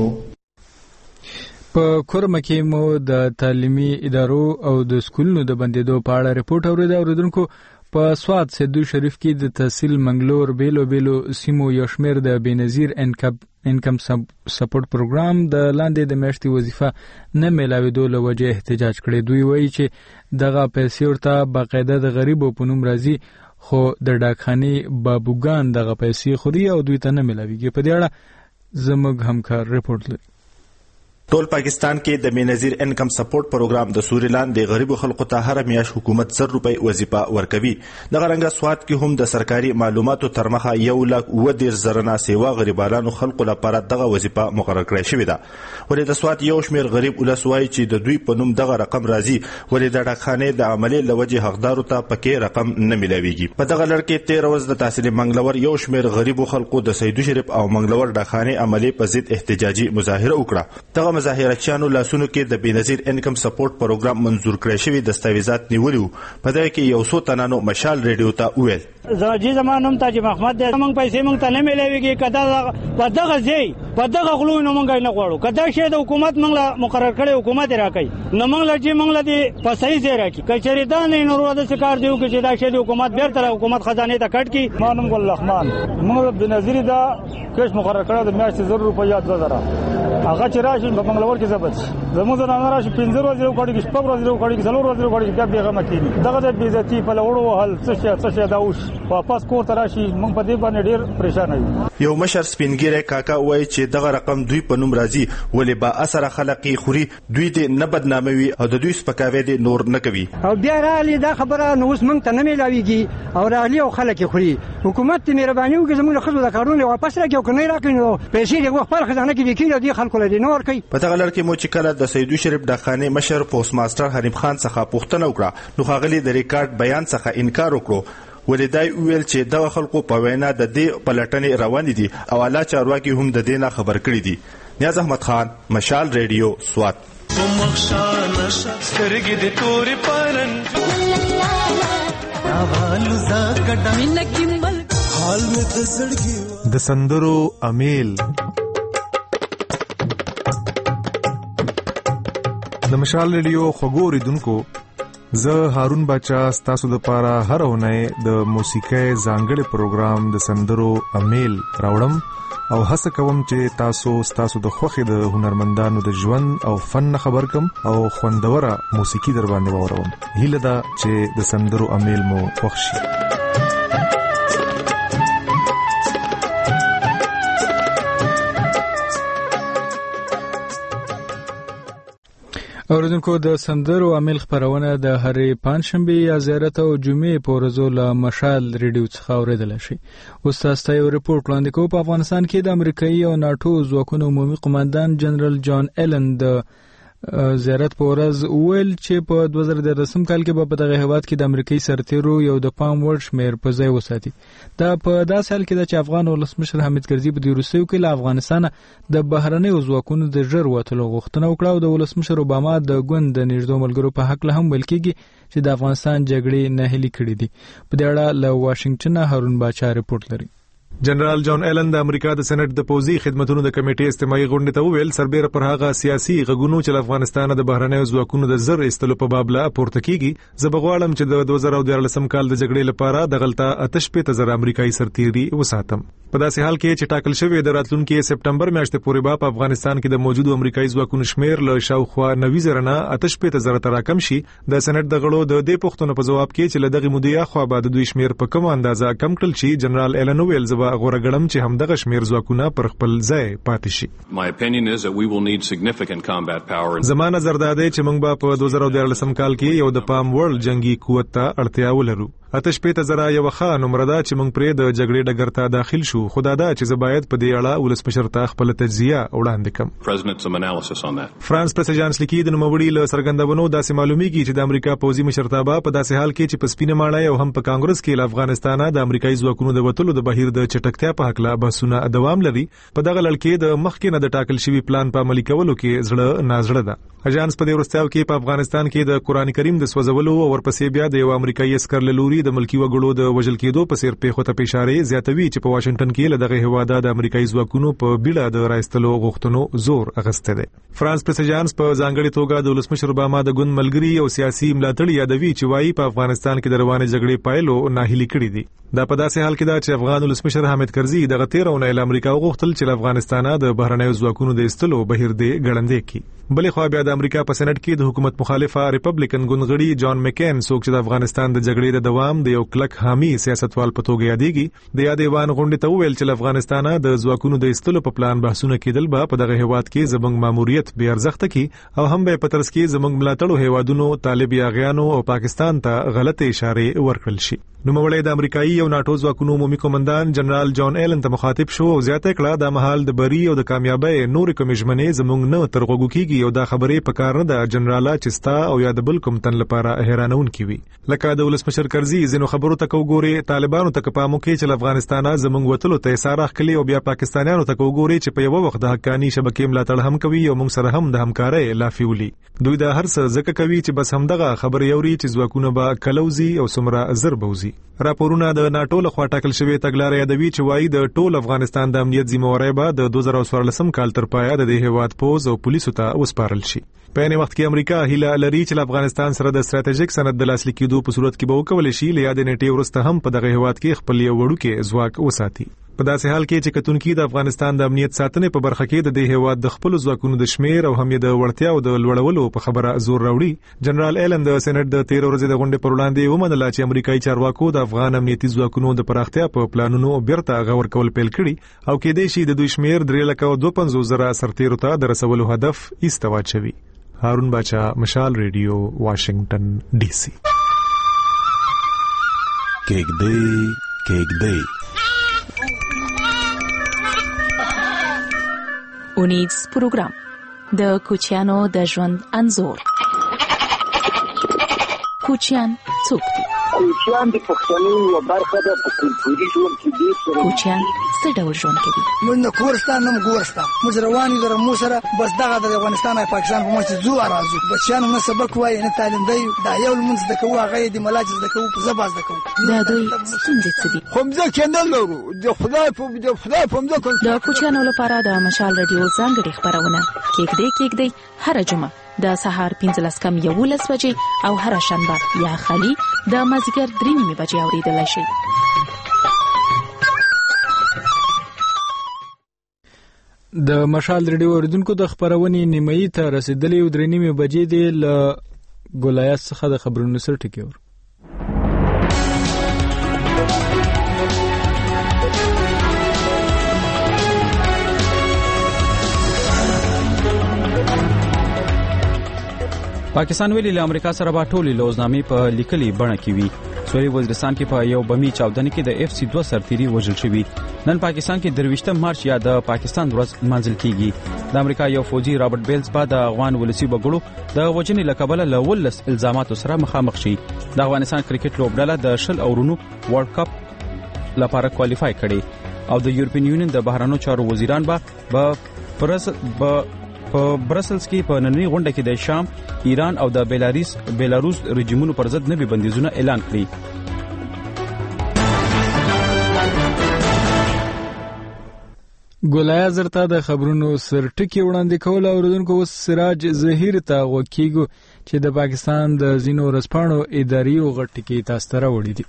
په کورم کې مو د تعلیمي ادارو او د سکولونو د بندیدو په اړه ریپورت اوریدونکو. په سواد سیدو شریف کې د تحصیل منګلور بیلو سیمو یو شمیر د بنظیر انکم سپورټ پروګرام د لاندې د میاشتې وظیفه نه ملاوېدو له وجې احتجاج کړی. دوی وایي چې دغه پیسې ورته باقاعده د غریبو په نوم راځي، خو د ډاکخانې بابوګان دغه پیسې خوري او دوی ته نه ملاویږي. په دې اړه زموږ همکار ریپورت لري. ټول پاکستان کې د بنظیر انکم سپورټ پروګرام د سوریلان د غریبو خلکو ته هر میاشت حکومت 100 روپۍ وظیفه ورکوي. دغه رنګه سواد کې هم د سرکاري معلوماتو تر مخه 1,10,000 سیوا غریبانو خلکو لپاره دغه وظیفه مقرر کړې شوې ده. ولې د سواد یو شمیر غریب ولس وایي چې د دوی په نوم دغه رقم راځي، ولې د ډاکخانې د عملي لوجې حقدارو ته پکې رقم نه ملاويږي. په دغه لړ کې 13 ورځ د تحصیل منګلور یو شمیر غریبو خلکو د سیدو شریف او منګلور ډاکخانې عملي په ضد احتجاجي مظاهره وکړه. دغه مظاهرچیانو لاسونو کې د بنظیر انکم سپورټ پروګرام منظور کړی شوی دستاویزات نیولي وو. په دغه کې یو څو تنانو مشال ریډیو ته وویل زاجي زمانوم تاج محمد د موږ پیسې موږ ته نه ملويږي، کدا په دغه ځای په دغه غلو نو موږ نه غواړو. کدا شی د حکومت موږ مقرر کړی حکومت راکړي نو موږ لږه موږ لدی په صحیح ځای راکړي. کچری دا نه نور د سکار دیو کې چې دا شی د حکومت بیرته حکومت خزانه ته کټ کی. مانم ګل رحمان موږ بنظیر دا کښ مقرر کړی د میاشتې 1,000 روپیا 2,000 هغه چې راشي په بنگلور کې ضبط زموږ نه راشي 15 ورځې وکړي کې 15 ورځې وکړي کې 4 ورځې وکړي بیا بیغه مکینی دغه د بیزتی په لوړو حل څه دا اوس واپس کور ته راشي موږ په دې باندې ډیر پریشان یو. یو مشر سپینګیره کاکا وایي چې دغه رقم دوی په نوم راځي ولې با اثر خلقي خوري دوی دې نه بدناموي او د دوی سپکاوي دې نور نه کوي او بیا رالی دا خبره نو اوس موږ ته نه ملاويږي او رالی او خلک خوري حکومت مهرباني وکړي زموږ خلکو د کارونه واپس راکړي او کنه راکړي نو پیسې دې خپل خزانه کې وکړي دي خلکو له دې نور کوي. په دغه لړ کې مو چې کله د سیدو شریف ډاخانه مشر پوسټ ماستر حنیف خان څخه پوښتنه وکړه نو خاغلی د ریکارډ بیان څخه انکار وکړو ولدای ویل چې د خلکو په وینا د دې پلټنې روان دي او اعلی چارواکي هم د دې نه خبر کړي دي. نیاز احمد خان مشال ریډیو سوات. د سندرو امیل د مشال ریډیو خبرو دونکو زه هارون بچا ستاسو د پاره هر اونۍ د موسیقۍ ځانګړي پروګرام د سندرو امیل راوړم او هڅه کوم چې تاسو ستاسو د خوښې د هنرمندانو د ژوند او فن خبر کم او خوندوره موسیقي در باندې واوروم. هیله ده چې د سندرو امیل مو خوښ شي. اوریدونکو د سندرو عامل خبرونه د هرې پنځشنبه یا زیارت او جمعې په ورځو له مشال ریډیو څخه اوریدل شي. اوس تاسو ته یو رپورټ وړاندې کوم. په افغانستان کې د امریکایي او ناتو ځواکونو عمومي قوماندان جنرال جان ایلن د زیارت په ورځ ویل چې په 2013 کال کې په دغه هیواد کې د امریکایي سرتیرو یو د پام وړ شمیر په ځای وساتي. دا په داسې حال کې چې افغان ولسمشر حامد کرزي په دې وروستیو کې له افغانستان د بهرنیو ځواکونو د ژر وټلو غوښتنه وکړه او د ولسمشر اوباما د ګوند د نږدې ملګرو په حق له هم ویل کېږي چې د افغانستان جګړې نه هلي کړې دي. په دې اړه له واشنگټن هارون باچا رپورټ لري. جنرال جان ایلن د امریکا د سېنات د پوزي خدماتو د کمیټې استماعي غونډې ته وویل سربېره پر هغه سیاسي غږونو چې افغانستان د بهرنیو ځواکونو د زر استلو په باب لا پورته کیږي زه بغواړم چې د 2014 کال د جګړې لپاره د غلطه 8,000 امریکایي سرتیري وساتم. په داسې حال کې چې ټاکل شوی د راتلونکي سپټمبر میاشتې پورې په افغانستان کې د موجودو امریکایي ځواکونو شمیر له شاوخوا 90,000 نه 8,000 تر راکم شي. د سېنات د غړو د دې پوښتنو په جواب کې چې له دغه مودې اخوا بعد دوی شمیر په کوم اندازه کم کړل شي جنرال ایلن ویل زبا غوړګړم چې همدغه شمیر ځواکونه پر خپل ځای پاتې شي. زما نظر دا دی چې موږ به په 2014 کال کې یو د پام وړ جنگي قوت ته اړتیا ولرو. 8,000 یو ښه نمبر ده چې موږ پرې د جګړې ډګر ته داخل شو. خدا دا چې زباید په دې اړه ولسمشر ته خپل تجزیه وړاندې کړم. فرانس پرزیدنت لیکي د نوموړي له څرګندونو داسې معلومیږي چې د امریکا پوځي مشرتابه په داسې حال کې چې په سپینه ماڼۍ او هم په کانګرس کې له افغانستان د امریکایي ځواکونو د وټلو د بهیر د چټکتیا په حق لا بحثونه دوام لري. په دغه لړ کې د مخکې نه د ټاکل شوی پلان په عملي کولو کې زړه نازړه ده. اژانس په دې ورستیاو کې په افغانستان کې د قران کریم د سوځولو او ورپسې بیا د یو امریکایي عسكر لوري د ملکی وګړو د وژل کېدو په سیر پیښو ته اشاره زیاتوي چې په واشنگټن کې له دغه هواده د امریکایي ځواکونو په بیړه د راستلو غوښتنو زور اغسته ده. فرانس پرزیدنت په ځانګړي توګه د ولسمشر اوباما د ګوند ملګری او سیاسي ملاتړي یادوي چې وايي په افغانستان کې د روانه جګړې پایلو ناهیلي کړې دي. دا په داسې حال کې ده چې افغان ولسمشر حامد کرزي دغه 13 اونۍ له امریکا غوښتل چې افغانستان د بهرنیو ځواکونو د استلو بهیر دی ګړندې کی. بلې خو بیا د امریکا په سېنات کې د حکومت مخالفه ریپبلیکن ګوندغړي جان مکین څوک چې د افغانستان د جګړې د دوام د یو کلک حامي سیاستوال په توګه یادېږي د یادېوان غونډې ته وویل چې افغانستان د ځواکونو د استلو په پلان بحثونه کېدل به په دغه هیواد کې زموږ ماموریت به ارزښت کی او هم به په ترڅ کې زموږ ملاتړو هیوادونو طالب یاغیانو او پاکستان ته غلطه اشاره ورکړل شي. نوموړی د امریکایي او ناتو ځواکونو عمومي قومندان جنرال جان ایلن ته مخاطب شو او زیاته کړه د مهال د بری او د کامیابی نور کومژمنې زموږ نه ترغوګو کیږي او دا خبرې په کار نه ده جنراله چستا او یا د بل کوم تن لپاره حیرانون کی وي. لکه د ولسمشر کرزي زینو خبرو ته وګوري طالبانو ته پامو کې چې افغانستان زموږ وټلو ته سارخ کلی او بیا پاکستانیانو ته وګوري چې په یو وخت د حقانی شبکې ملاتړ هم کوي او موږ سره هم د همکارۍ لافیولي. دوی دا هر څه ځکه کوي چې بس همدغه خبرې اوري چې ځواکونه به کلوزي او سمرا ضربوزي. راپورونه د ناتو لخوا ټاکل شوی تګلارې یادوي چې وايي د ټول افغانستان د امنیت ذمہواری به د 2014 کال تر پایه د هیواد پوز او پولیسو ته وسپارل شي. په یوه وخت کې امریکا هیله لري چې افغانستان سره د ستراتیژیک سند د لاسلیک کېدو په صورت کې به وکولای شي له یاد نیټې ورسته هم په دغه هیواد کې خپل یو وړوکی ځواک وساتي. په داسې حال کې چې کتونکي د افغانستان د امنیت ساتنې په برخه کې د دې هیواد د خپل ځواکونو د شمیر او هم د وړتیاو د لوړولو په خبره زور راوړي. جنرال ایلن د سېنات د 13 ورځې د غونډې پر وړاندې ومنله چې امریکایي چارواکو د افغان امنیتي ځواکونو د پراختیا په پلانونو بیرته غور کول پیل کړي او کېدای شي د دوی شمیر 3,52,000 سرتیرو ته د رسولو هدف ایستوا چوي. هارون باچا، مشال ریډیو، واشنگټن ډي سي. کېږدی اونیز پروګرام د کوچیانو د ژوند انځور. کوچیان څوک دي؟ کوچیان د پښتنو یو برخه ده په کلتوري ژوند کې دي. کوچیان څه ډول ژوند کوي؟ موږ نه کورستان نه ګورستا موږ رواني در مو سره بس دغه د افغانستان او پاکستان په مچ زو راځو. بچیان نه سبق وایي نه تعلیم دی. دا یو لمونځ د کوه هغه د ملاج د کوه په زباز د کوه. دا دوی ستونزې څه دي؟ خمزه کېندل لرو د خدای په مزه د کوچیانو لپاره د مشال رادیو ځانګړي خبرونه کېږدی هر جمعه د سهار 15:11 بجې او هر شنبه یا خالي د مازیګر 3:30 بجې اوریدلای شئ. د مشال رادیو اوریدونکو د خبرونې نیمایي ته رسیدلې او 3:30 بجې د ګولایت څخه د خبرونو سره ټکی ور. پاکستان ویلي له امریکا سره به ټولې لوزنامې په لیکلي بڼه کې وي. سویلي وزیرستان کې په یو بمي چاودنه کې د FC2 سرتیري وژل شوی. نن پاکستان کې 23 مارچ یا د پاکستان ورځ منځل کیږي. د امریکا یو فوجي رابرټ بیلز بعد د افغان ولسی بګړو د وجنې لقبله لولس الزاماتو سره مخامخ شي. د افغانستان کرکټ لوبډله د شل اورونو ورلد کپ لپاره کوالیفای کړي او د یورپین یونین د بهرانو چارو وزیران په برسلز کې په نننۍ غونډه کې د شام، ایران او د بیلاروس رژیمونو پر ضد نوي بندیزونه اعلان کړي. ګولایا زرتا د خبرونو سرټکی وړاندې کول اوریدونکو سراج ظهیر ته وکیګو چې د پاکستان د زینو رسپانو اداري او غټکی تاسو ته وړي دي.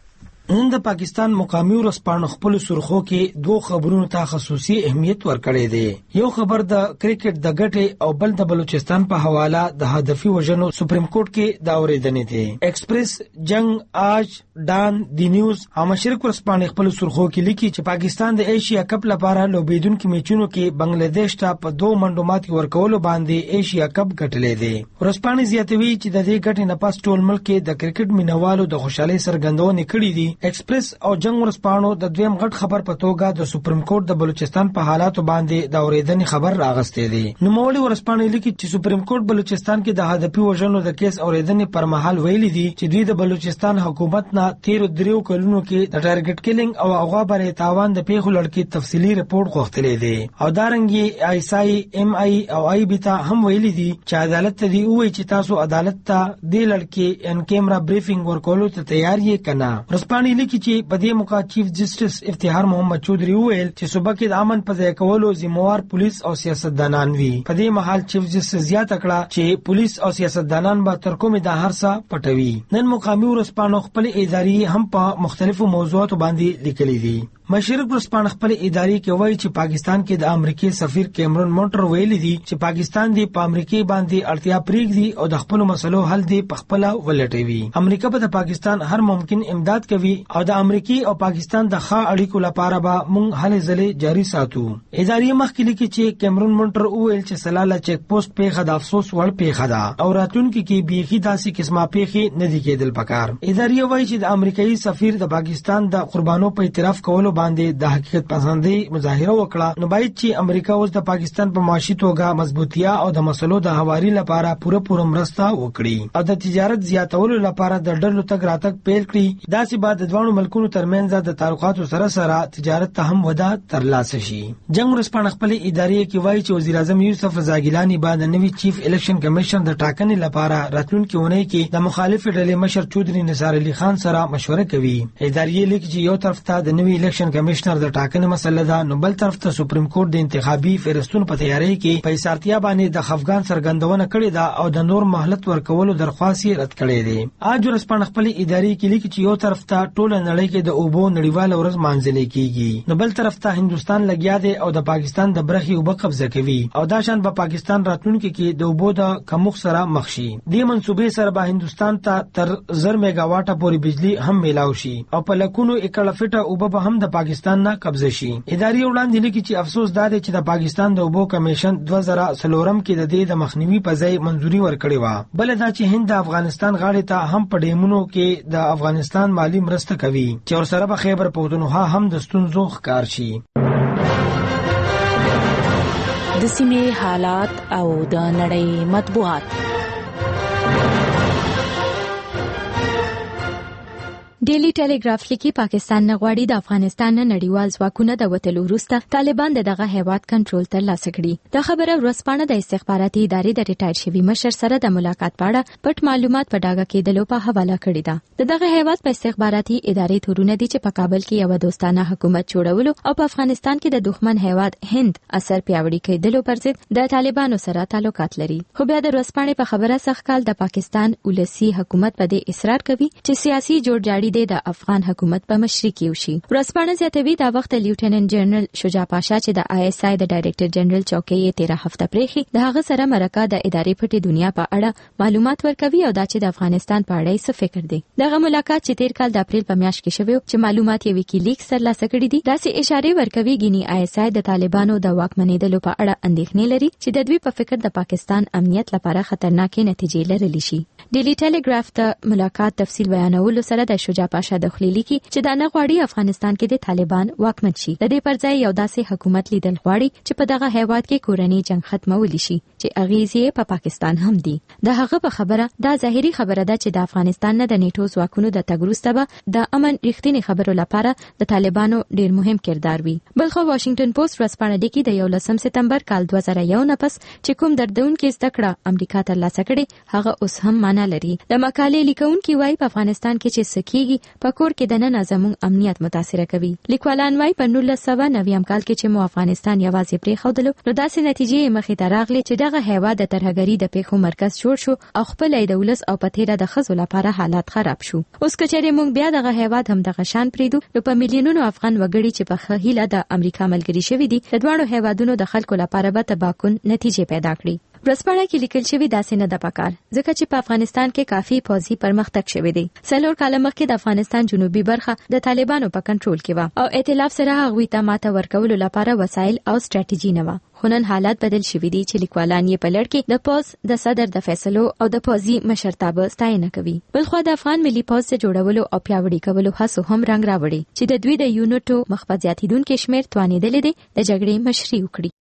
نن د پاکستان مقامی ورسپانو خپل سرخو کې دوه خبرونو ته خصوصي اهمیت ورکړی دی. یو خبر د کرکټ د ګټې او بل د بلوچستان په حواله د هدفي وژنو سپریم کورټ کې دا اوریدنې دي. ایکسپریس، جنگ، آج، ډان، دی نیوز او مشرق ورسپانو خپل سرخو کې لیکي چې پاکستان د ایشیا کپ لپاره لوبیدونکو میچونو کې بنگلاديش ته په 2 منډو ماتې ورکولو باندې ایشیا کپ ګټلې دي. ورسپانو زیاتوي چې د دې ګټې نه پس ټول ملک کې د کرکټ مینوالو د خوشحالي سرګندونه کړې دي. ایکسپریس او جنگ ورسپانو د دویم غټ خبر په توګه د سپریم کورټ د بلوچستان په حالاتو باندې د اوریدنې خبر راغستې دي. نو مولوی ورسپانو لیکي چې سپریم کورټ بلوچستان کې د هدفي وژنو د کیس اوریدنې پر مهال ویلي دي چې دوی د بلوچستان حکومت نه 13 کلونو کې د ټارګټ کیلینګ او هغه برې تاوان د پیښو لړ تفصیلی رپورت غوښتلې دي. او دارنګي آیسای ام ای او ای بی ته هم ویلي دي چې عدالت ته دی وایي چې تاسو عدالت ته د لړ ان کیمرا بریفینګ ورکولو ته تیار یې کنه. ورسپانو لیکي چې په دې موقع چیف جسټس افتخار محمد چودري وویل چې صوبه کې د امن په ځای کولو ذمہوار پولیس او سیاستدانان وي. په دې مهال چیف جسټس زیاته کړه چې پولیس او سیاستدانان به تر کومه د هر څه پټوي. نن مقامی ورسپانو خپل اداري هم په مختلفو موضوعاتو باندې لیکلي دي. مشرق ورسپانو خپل اداري کې وایي چې پاکستان کې د امریکای سفیر کیمرون مونټر ویلي دي چې پاکستان دی په امریکای باندې اړتیا پرېږدي او د خپل مسلو حل دی په خپل ولټوي. امریکا به د پاکستان هر ممکن امداد کوي او د امریکای او پاکستان د ښه اړیکو لپاره به موږ هلې ځلې جاري ساتو. اداري مخکې لیکي چې کیمرون مونټر وویل چې سلاله چیک پوسټ پیښه د افسوس وړ پیښه ده او راتلونکي کې بیخي داسې قسمه پیښې نه دي کېدل پکار. اداري وایي چې د امریکایي سفیر د پاکستان د قربانو په اعتراف کولو باندې د حقیقت پسندۍ مظاهره وکړه. نو باید چې امریکا اوس د پاکستان په معاشي توګه مضبوطیا او د مسلو د هواري لپاره پوره مرسته وکړي او د تجارت زیاتولو لپاره د ډلو تګ راتګ پیل کړي. داسې بعد د دوه ملکونو ترمنځ د تعلقاتو سره تجارت ته هم وده ترلاسه شي. جنگ ورسپانو خپل اداري کې وایي چې وزیر اعظم یوسف رضا ګیلانی بعد نوی چیف الیکشن کمیشن د ټاکنې لپاره راتلونکي اونۍ کې د مخالف ډلې مشر چودري نثار علي خان سره مشوره کوي. اداري لیکي چې یو طرف ته د نوی الیکشن کمیشنر د ټاکنې مسله ده، نو بل طرف ته سپریم کورټ د انتخابي فهرستونو په تیاری کې په ایثارتیا باندې د خفګان سرګندونه کړې ده او د نور مهلت ورکولو درخواست رد کړې ده. اج ورسپانو خپل اداري کې لیکي چې یو طرف ته ټول نړۍ کې د اوبو نړیواله ورځ مانځل کیږي. نو بل طرف ته هندستان لګیا دی او د پاکستان د برخي اوبه قبضه کوي او دا شان به پاکستان راتلونکي کې د اوبو د کمښت سره مخ شي. دې منصوبې سره به هندستان ته تر 1000 میگا واټه پورې بجلی هم میلاو شي او په لکونو ایکړه فټه اوبه به هم د پاکستان نه قبضه شي. اداري وړاندې لیکي چې افسوس دا دی چې د پاکستان د اوبو کمیشن 2004 کې د دې د مخنیوي په ځای منځوري ورکړې و. بل دا چې هند د افغانستان غاړې ته هم په ډیمونو کې د افغانستان مالی مرسته کوي چې ورسره به خیبر پختونخوا هم د ستونزو ښکار شي. د سیمې حالات او د نړۍ مطبوعات. ډیلی ټیلیګراف لیکي پاکستان نه غواړي د افغانستان نه نړیوال ځواکونه د وټلو وروسته طالبان دغه هیواد کنټرول ترلاسه کړي. د خبره ورځپاڼه د استخباراتي ادارې د ریټایر شوي مشر سره د ملاقات په اړه پټ معلومات په ډاګه کېدلو په حواله کړې ده. دغه هیواد په استخباراتي ادارې تورونه دي چې په کابل کې یو دوستانه حکومت جوړولو او په افغانستان کې د دښمن هیواد هند اثر پیاوړي کېدلو پر ضد د طالبانو سره تعلقات لري. خو بیا د ورځپاڼې په خبره سخکال د پاکستان ولسی حکومت په دې اصرار کوي چې سیاسي جوړجاړي د افغان حکومت په مشرۍ کې وشي. ورځپاڼه زیاتوي دا وخت لیوټیننټ جنرال شجاع پاشا چې د ISI د ډایریکټر جنرال چوکۍ 13 هفته پریخي د هغه سره مرکه د ادارې پټې دنیا په اړه معلومات ورکوي او دا چې د افغانستان په اړه څه فکر دی. دغه ملاقات چې تیر کال د اپریل په میاشت کې شوی چې معلومات یې ویکیلیکس ترلاسه کړي دي داسې اشاره ورکوي ګینی ISI د طالبانو د واکمنېدلو په اړه اندېښنې لري چې د دوی په فکر د پاکستان امنیت لپاره خطرناکې نتیجې لرلی شي. ډیلی ټیلیګراف ته ملاقات تفصیل بیانولو سره د شجاع پاشا د خلیلی کې چې دا نه غواړي افغانستان کې د طالبان واکمن شي. د دې پر ځای یو داسې حکومت لیدل غواړي چې په دغه هیواد کې کورنۍ جنگ ختمول شي چې اغیزې په پاکستان هم دي. د هغه په خبره دا ظاهري خبره ده چې د افغانستان نه د نیټو ځواکونو د تګ وروسته به د امن رښتینی خبرو لپاره د طالبانو ډیر مهم کردار وي. بلخو واشنگټن پوسټ ورځپاڼه لیکي د 11 سپتمبر کال 2001 نه پس چې کوم دردونکې زده کړه امریکا ترلاسه کړې هغه اوس هم معنا لري. د مقالې لیکونکي وايي په افغانستان کې چې سکیږي په کور کې د نن زموږ امنیت متاثر کوي. لیکوالان وايي په 1990 کال کې چې مو افغانستان یوازې پرې خودلو نو داسې نتیجې مخې ته راغلي چې دغه هیواد د ترهګری د پیښو مرکز جوړ شو او خپل د ولس او پتیره د خزو لپاره حالات خراب شو. اوس کچېره موږ بیا دغه هیواد هم دغه شان پریدو نو په میلیونونو افغان وګړي چې په خهیله د امریکا ملګری شوی دي د دوه هیوادونو د خلکو لپاره به تباکن نتیجې پیدا کړي. ورځپاڼه کې لیکل شوی داسې نه د پکار ځکه چې په افغانستان کې کافي پوځي پرمختګ شوی دی. څلور کال مخکې د افغانستان جنوبي برخه د طالبانو په کنټرول کې و او ائتلاف سره هغوی ته ماته ورکولو لپاره وسایل او ستراتیژي نه و. خو نن حالات بدل شوي دي چې لیکوالان یې په لړ کې د پوځ د صدر د فیصلو او د پوځي مشرتابه ستاینه کوي. بلخو د افغان ملي پوځ د جوړولو او پیاوړي کولو هڅو هم رنګ راوړي چې د دوی د یونټو مخ په زیاتیدونکو شمېر توانېدلې دي د جګړې مشري وکړي.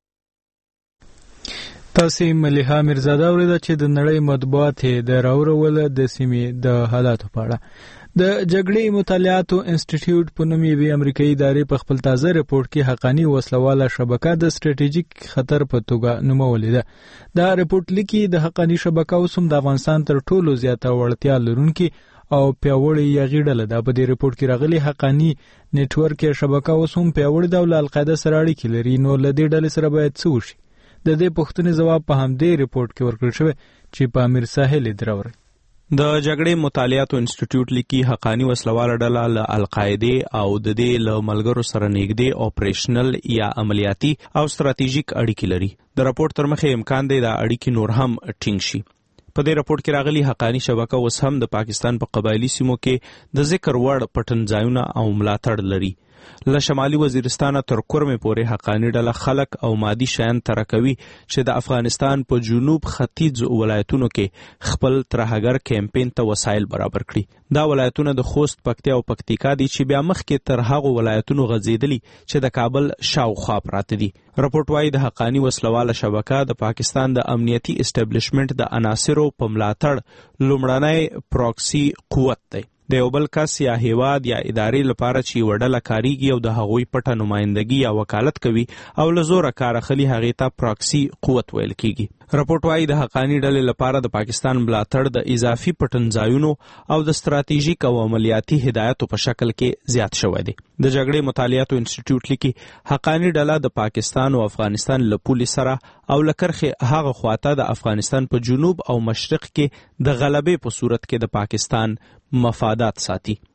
تاسو مليحه میرزاده اوریدا چې د نړۍ مطبوعات د راوړول د سیمې د حالاتو په اړه د جګړې مطالعاتو انسټیټیوټ په نوم یوې امریکایي ادارې په خپل تازه ریپورت کې حقانی وسلواله شبکه د ستراتیژیک خطر په توګه نومولې ده. دا ریپورت لیکي د حقانی شبکه اوسم د افغانستان تر ټولو زیاته وړتیا لرونکي او پیاوړی یغې ډله ده. په دې ریپورت کې راغلي حقانی نتورک شبکه اوسم پیاوړی ده او له القاعده سره اړیکې لري. نو له دې ډلې سره باید څه وشي؟ د دې پوښتنې جواب په همدې ریپورت کې ورکړل شوی چې په امیر ساحل دراوري. د جګړې مطالعاتو انسټیټیوټ لیکي حقانی وسلواله ډله له القاعده او د دې له ملګرو سره نږدې اپریشنل یا عملیاتي او ستراتیژیک اړیکې لري. د راپورټ تر مخه امکان دی دا اړیکې نور هم ټینګ شي. په دې راپورټ کې راغلي حقانی شبکه اوس هم د پاکستان په قبایلی سیمو کې د ذکر وړ پټنځایونه او ملاتړ لري. له شمالي وزیرستان تر کورمې پورې حقانی ډله خلک او مادي شیان ترکوي چې د افغانستان په جنوب ختیځ ولایتونو کې خپل ترهګر کمپاین ته وسایل برابر کړي. دا ولایتونه د خوست، پکتیا او پکتیکا دي چې بیا مخکې تر هغو ولایتونو غځېدلي چې د کابل شاوخوا پراته دي. راپورټ وايي د حقانی وسلواله شبکه د پاکستان د امنیتي اسټابلیشمنټ د عناصرو په ملاتړ لومړنی پراکسي قوت دی. د یو بل کس یا هیواد یا ادارې لپاره چې وډله کاریږي او د هغوی پټه نمائندګي یا وکالت کوي او له زوره کار اخلي هغې ته پراکسي قوت ویل کیږي. راپورټ وايي د حقانی ډلې لپاره د پاکستان ملاتړ د اضافي پټنځایونو او د ستراتیژیک او عملیاتي هدایتو په شکل کې زیات شوی دی. د جګړې مطالعاتو انسټیټیوټ لیکي حقانی ډله د پاکستان او افغانستان له پولې سره او له کرښې هغه خواته د افغانستان په جنوب او مشرق کې د غلبې په صورت کې د پاکستان مفادات ساتي.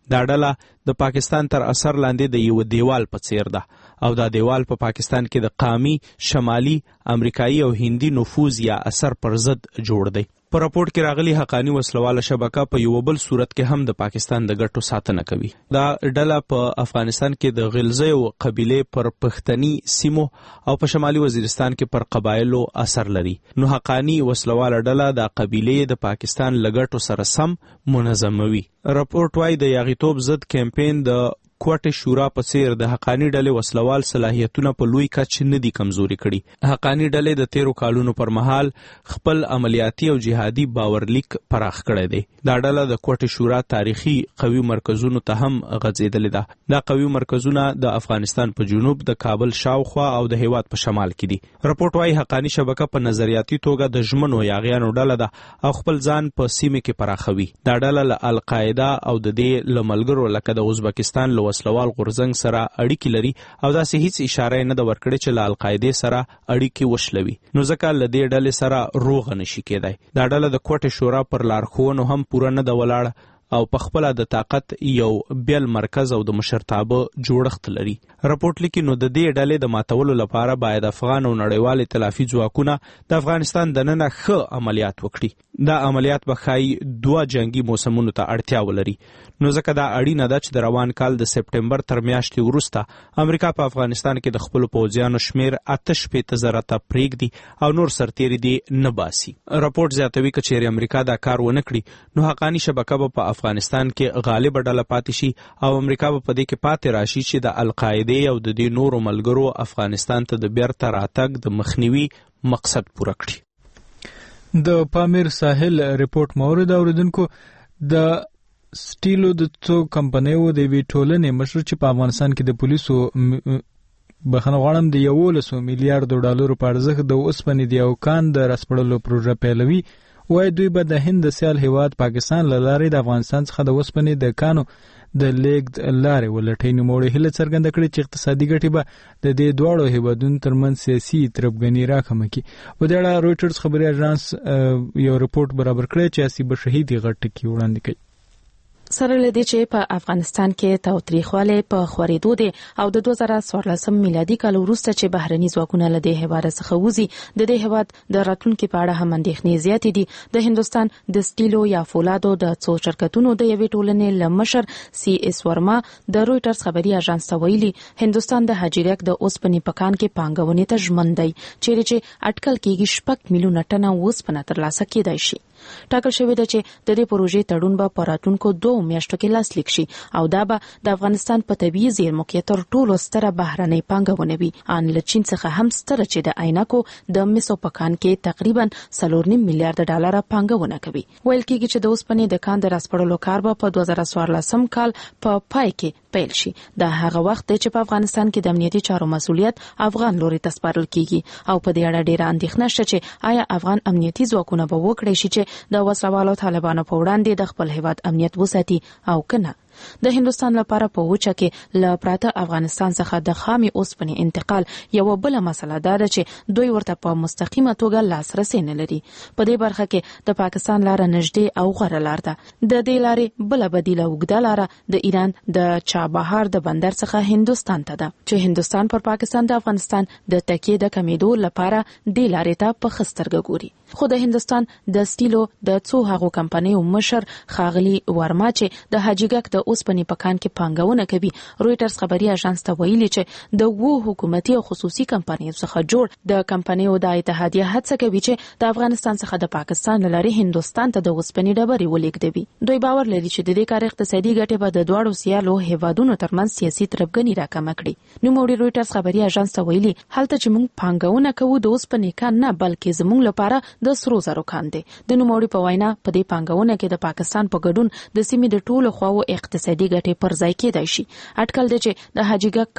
دا ډله د پاکستان تر اثر لاندې د یو دیوال په څیر ده او دا دیوال په پاکستان کې د قامي، شمالي، امریکایي او هندي نفوذ یا اثر پر ضد جوړ دی. په راپورټ کې راغلي حقانی وسلواله شبکه په یو بل صورت کې هم د پاکستان د ګټو ساتنه کوي. دا ډله په افغانستان کې د غلزیو قبیلې پر پښتني سیمو او په شمالي وزیرستان کې پر قبایلو اثر لري. نو حقانی وسلواله ډله د قبیلې د پاکستان لګټو سره سم منظموي. راپورټ وايي د یاغیتوب ضد کمپاین د کوټه شورا په څیر د حقانی ډلې وسلوال صلاحیتونه په لوی کچ نه دي کمزوري کړي. حقانی ډلې د 13 کالونو پر مهال خپل عملیاتي او جهادي باورلیک پراخ کړی دی. دا ډله د کوټه شورا تاریخي قوي مرکزونو ته هم غځېدلې ده. دا قوي مرکزونه د افغانستان په جنوب، د کابل شاوخوا او د هیواد په شمال کې دي. راپورټ وايي حقانی شبکه په نظریاتي توګه د ژمنو یاغیانو ډله ده او خپل ځان په سیمه کې پراخوي. دا ډله له القاعده او د دې له ملګرو لکه د ازبکستان له وسلوال غورځنګ سره اړیکې لري او داسې هیڅ اشاره نه ده ورکړې چې له القاعده سره اړیکې وشلوي. نو ځکه له دې ډلې سره روغ نشي کېدای. دا ډله د کوټه شورا پر لارښوونو هم پوره نه ده ولاړه او په خپل د طاقت یو بیل مرکز او د مشرتابه جوړښت لري. راپورټ لیکي نو د دې ډلې د ماتولو لپاره باید افغان او نړیوال ائتلافي ځواکونه د افغانستان دننه ښه عملیات وکړي. دا عملیات به ښایي 2 جنگي موسمونو ته اړتیا ولري. نو ځکه دا اړینه ده چې د روان کال د سپټمبر تر میاشتې وروسته امریکا په افغانستان کې د خپل پوځیانو شمیر 8,000 ته پرېږدي او نور سرتیري دي نه باسي. راپورټ زیاتوي که چیرې امریکا دا کار ونه کړي نو حقانی شبکه به په افغانستان کې غالب ډله پاتې شي او امریکا به په دې کې پاتې راشي چې د القاعده او د دې نورو ملګرو افغانستان ته د بیرته راتګ د مخنیوي مقصد پوره کړي. د پامیر ساحل ریپورت مورد اوریدونکو د سټیلو د څو کمپنیو د وی ټولنې مشر چې په افغانستان کې د پولیسو بخنه غواړم د 11 میلیارډ ډالر په ارزښت د اوسپنې د اوکان د راسپړلو پروژه پیلوي. وای دوی به د هند سیال هیواد پاکستان لاره د افغانستان څخه د اوسپنې د کانو د لیګ لارې ولټۍ نوموړي هله څرګنده کړې چې اقتصادي ګټې به د دې دواړو هیوادونو ترمنځ سیاسي تربګنۍ راکمه کړي. په دې اړه رویټرز خبري اژانس یو رپورټ برابر کړی چې اسیب شهید غټ کی وړاندې کړي. سره لدې چې په افغانستان کې تاوتریخواله په خورېدو دي او د 2014 میلادي کال وروسته چې بهرني ځواکونه له دې هیواد څخه وځي د دې هیواد د راتلونکو په اړه هم اندېښنې زیاتې دي. د هندستان د سټیلو یا فولادو د څو شرکتونو د یوې ټولنې لمشر سی اس ورما د رویټرز خبري اژانس ته ویلي هندستان د هاجریک د اوسپنې پکان کې پانګونې ته ژمن دی چې اټکل کېږي 6 میلیونه ټنه اوسپنه ترلاسه کېدای شي. ټاکل شوی دی چې د دې پروژې تړون به په راتلونکو 2 میاشتو کې لاسلیک شي او دا به د افغانستان په طبيعي زیرمو کې تر ټولو ستره بهرنۍ پانګونه وي. ان له چین څخه هم ستره چې د عینکو د مسو پکان کې تقریبا 4.5 میلیارډ ډالر پانګونه کوي. ویل کېږي چې د اوسپنې د کان د راسپړلو کار به په 2014 کال په پای کې پیل شي. دا هغه وخت دی چې په افغانستان کې د امنیتي چارو مسؤلیت افغان لوري ته سپارل کیږي او په دې اړه ډېر اندېښنه شته چې آیا افغان امنیتي ځواکونه به وکړي شي چې د وسلوالو طالبانو په وړاندې د خپل هیواد امنیت وساتي او کنه. د هندستان لپاره په وچه کې ل پراته افغانستان څخه د خامي اوسپنې انتقال یو بل مسله ده چې دوی ورته په مستقیمه توګه لاسرسي نه لري. په دې برخه کې د پاکستان لار نږدې او غوره لار ده. د دې لارې بل بدیله وګړه لار د ایران د چابهار د بندر څخه هندستان ته ده چې هندستان پر پاکستان د افغانستان د تکیې د کمیدو لپاره د لارې ته په خسترګ ګوري. خو د هندستان د سټیلو د څو هغو کمپنیو مشر خاغلی ورما چې د هاجیګک د اوسپنې پکان کې پانګونه کوي رویټرز خبري اژانس ته ویلي چې د وو حکومتي او خصوصي کمپنیو څخه جوړ د کمپنیو د اتحادیه هڅه کوي چې د افغانستان څخه د پاکستان لارې هندستان ته د اوسپنې ډبرې ولیږدوي. دوی باور لري چې د دې کار اقتصادي ګټې به د دواړو سیالو هیوادونو ترمنځ سیاسي تربګنۍ راکمه کړي. نو موږ رویټرز خبري اژانس ته ویلي هلته چې موږ پانګونه کوو د اوسپنې کان نه بلکې زموږ لپاره د سرو زرو کان دی. د نوموړي په وینا په دې پانګونه کې د پاکستان په ګډون د سیمې د ټولو خواو اقتصادي ګټې پر ځای کېدای شي. اټکل دی چې د هاجیګک کان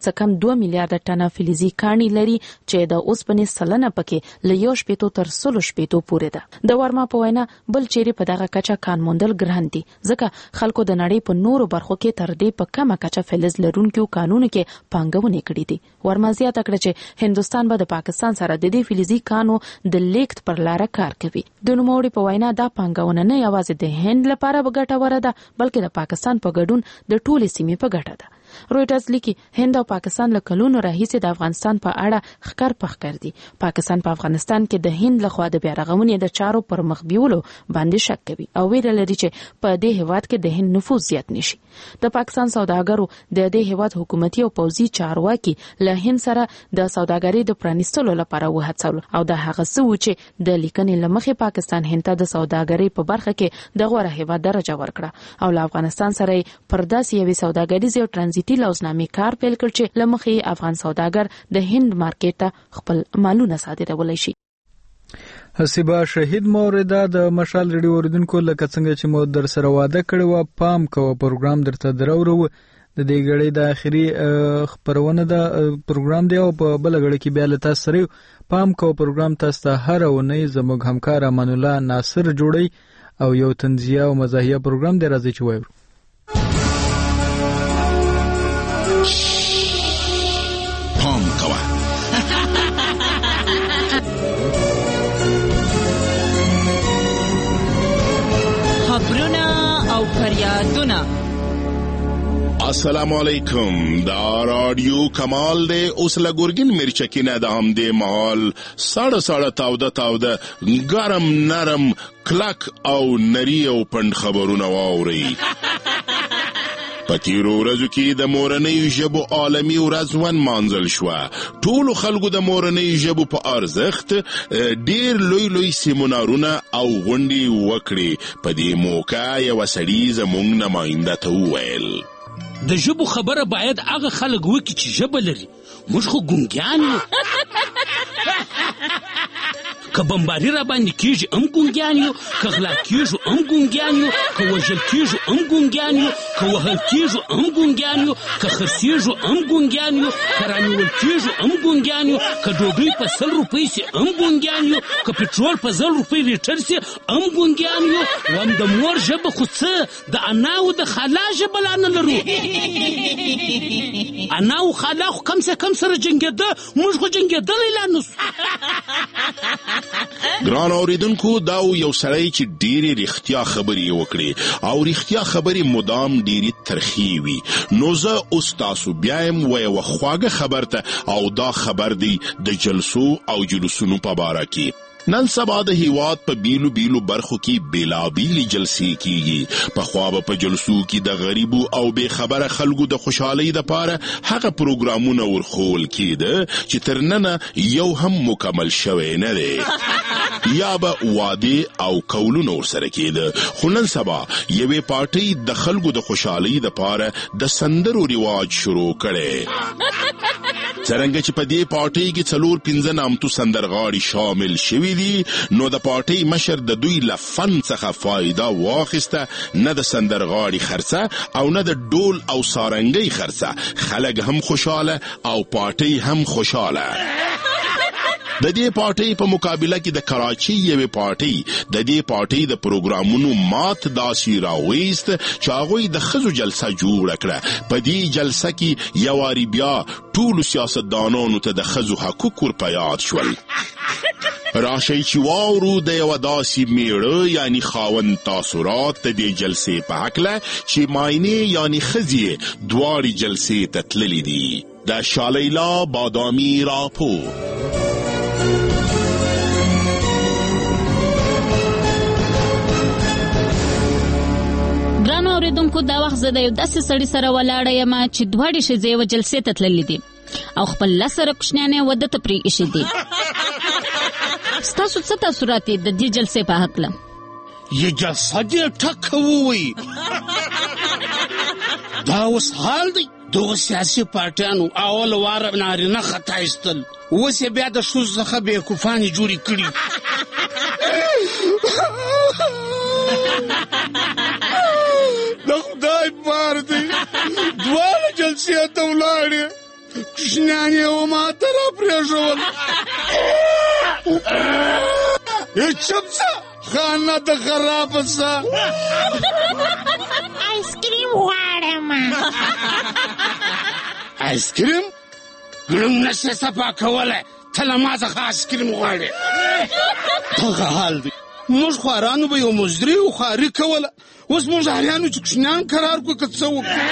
څه کم 2 میلیارډ ټنه فلزي کاني لري چې د اوسپنې سلنه پکې له 1 تر 100 پورې ده. د ورما په وینا بل چیرې په دغه کچه کان موندل ګران دي ځکه خلکو د نړۍ په نورو برخو کې تر دې په کمه کچه فلز لرونکو کانونو کې پانګونه کړې دي. ورما زیاته کړه چې هندستان به د پاکستان سره د دې فلزي کانو د لیکت پر لار کار کوي. د نوموړي په وینا دا پانګونه نه یوازې د هند لپاره ګټوره ده بلکې د پاکستان په ګډون د ټولې سیمې په ګټه ده. رويټرز لیکي هند او پاکستان له کلونو راهیسې د افغانستان په اړه ښکار پخکر دي. پاکستان په افغانستان کې د هند لخوا د بیارغونې د چارو پر مخ بیولو باندې شک کوي او ویره لري چې په دې هیواد کې د هند نفوذ زیات نشي. د پاکستان سوداګرو د دې هیواد حکومتي او پوځي چارواکي له هند سره د سوداګرۍ د پرانیستلو لپاره وهڅول او د هغه څه و چې د لیکنې لمخې پاکستان هند ته د سوداګرۍ په برخه کې د غوړه هیواد درجه ورکړه او له افغانستان سره پر داسې یوې سوداګریزې او ترانزیتي لوزنامې کار پیل کړ چې لمخې افغان سوداګر د هند مارکیټ ته خپل مالونه صادرولای شي. حسیبه شهید مورده د مشال ریډیو اوریدونکو لکه څنګه چې مو در سره واده کړی و پام کوه پروګرام درته درورو د دې غړې د اخري خبرونه د پروګرام دی او په بل غړې کې بیا له تاسو سره پام کوه پروګرام تاسو ته هر اونۍ زموږ همکار امان الله ناصر جوړي او یو تنزیه او مزاحیه پروګرام دی راځي چې وایو. پام کوه خبرونه او فریادونه. السلام علیکم. دا رادیو کمال دے اوس لګورګین مرچکینه د هم دې مال ساړه تاوده ګرم نرم کلک او نری او پند خبرونه واوري. پتیرو ورځو کې د مورنۍ ژبو عالمي ورځ ونمانځل شوه. ټولو خلکو د مورنۍ ژبو په ارزښت ډیر لوی سیمینارونه او غونډې وکړې. په دې موقع یوه سړي زموږ نماینده ته وویل د ژبو خبره باید هغه خلک وکړي چې ژبه لري. موږ خو ګونګیان یو که بمباري را باندې کېږي هم ګونګیان یو که غلا کېږو هم ګونګیان یو که وژل کېږو هم ګونګیان یو که وهل کېږو هم ګونګیان یو که خرڅېږو هم ګونګیان یو که رانیول کېږو هم ګونګیان یو که ډوډۍ په 100 روپۍ سي هم ګونګیان یو که پټرول په 100 روپۍ لیټر سي هم ګونګیان یو. وام د مور ژبه خو څه د انا او د خالا ژبه لا نه لرو. انا او خالا خو کم سے کم سره جنګېده موږ خو جنګېدلی لا نه سو. ګران اوریدونکو دا یو سړی چې ډېرې رښتیا خبرې وکړي او رښتیا خبرې مدام ډېرې ترخې وي. نو زه اوس تاسو بیا یم یوه خواږه خبر ته او دا خبر دی د جلسو او جلوسونو په باره کې. نن سبا د هیواد په بیلو برخو کې بیلابیلې جلسې کیږي. پخوا به په جلسو کې د غریبو او بې خبره خلکو د خوشحالۍ دپاره هغه پروګرامونه ورښول کېده چې تر ننه یو هم مکمل شوی نه دی یا به واده او کولونه ورسره کېده. خو نن سبا یوې پارټۍ د خلکو د خوشحالۍ دپاره د سندرو رواج شروع کړی. څرنګه چې په دې پارټۍ کې 4-5 نامتو سندرغاړي شامل شوي دي نو د پارټۍ مشر د دوی له فن څخه فایده واخیسته. نه د سندرغاړي خرڅه او نه د ډول او سارنګۍ خرڅه. خلک هم خوشاله او پارټۍ هم خوشاله. د دې پارټۍ په مقابله کې د کراچۍ یوې پارټۍ د دې پارټۍ د پروګرامونو مات داسې راویست چې هغوی د ښځو جلسه جوړه کړه. په دې جلسه کې یو واري بیا ټولو سیاستدانانو ته د ښځو حقوق ور په یاد شول. راشئ چې واورو د یوه داسې میړه یعنی خاوند تاثرات د دې جلسې په هکله چې ماینې یعنی ښځې دواړې جلسې ته تللي دي. د شالیلا بادامي راپور. ګران اوریدونکو دا وخت زه د یو داسې سړي سره ولاړه یم چې دواړې ښځې یوه جلسې ته تللي دي او خپل 10 سره کوچنیانې واده ته پرې ایښي دي. ستاسو څه تاثرات دي د دې جلسې په هکله؟ یې جلسه دې ټکه ووایي. دا اوس حال دی. دغه سیاسي پارټیانو اول واره نارینه خطا ایستل اوس یې بیا د ښځو څخه بیوقوفانې جوړې کړي. د خدای بار دی دواړه جلسې ته ولاړې کوچنیان یې وماته راپرېښول. چپ شه خانه د خرابه شه. آیسکریم غواړم. آیسکریم؟ موږ نشي صفا کولی، ته له ما څخه آیسکریم غواړې. دغه حال دی. موږ خوارانو به یو مزدري او خواري کوله، اوس موږ هریانو چې کوچنیان قرار کړو که څه وکړو.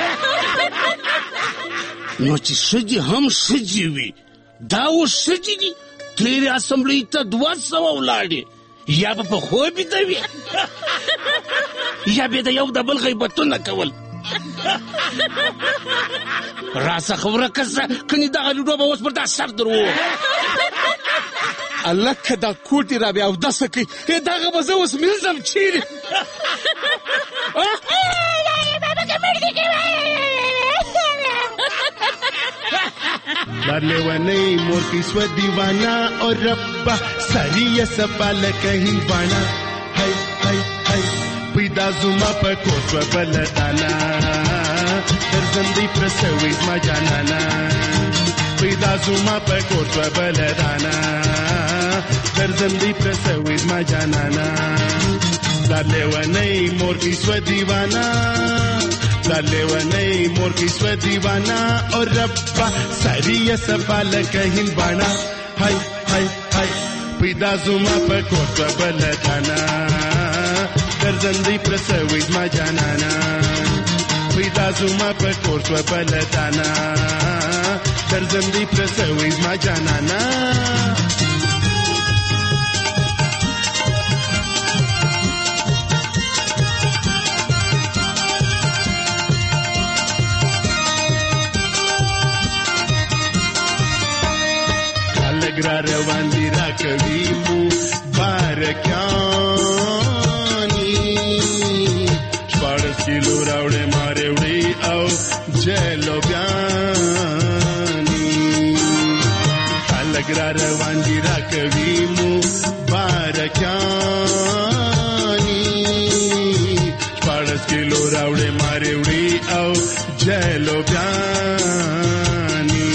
نو چې ښځې هم ښځې وي، دا اوس ښځې دي. تېرې اسمبلۍ ته 200 ولاړې، یا به په خوب بیده وي یا به د یو د بل غیبتونه کول. راڅخه ورکه شه، کنې دغه لوډو به اوس پر دا سر درو. الله که دا کوټې را بیا اودسه کوي، دغه به زه اوس ملزم چیرې. لیونی مور کی سو دیوانا اور ربا ساری سپال کہیں بانا. ہائی ہائی ہائی پیدا زما په کوټ بلدانا در زندې پرسوي ما جانانا. پیدا زما په کوټ بلدانا در زندې پرسوي ما جانانا. دا لیونی مور کی سو دیوانا، دا لیونی مور کی سو دیوانا اور ربا ساری سپال کہیں بانا. ہائی ہائی ہائی پیدا زما په کوټ بلدانا در زندې پرسوي ما جانانا. پیدا زما په کوټ بلدانا در زندې پرسوي ما جانانا. را روان دی را کوي مو بارکانی. 14 کیلو راوړې مارې وړې او جلو بیانی. خلک را روان دی را کوي مو بارکانی. 14 کیلو راوړې مارې وړې او جلو بیانی.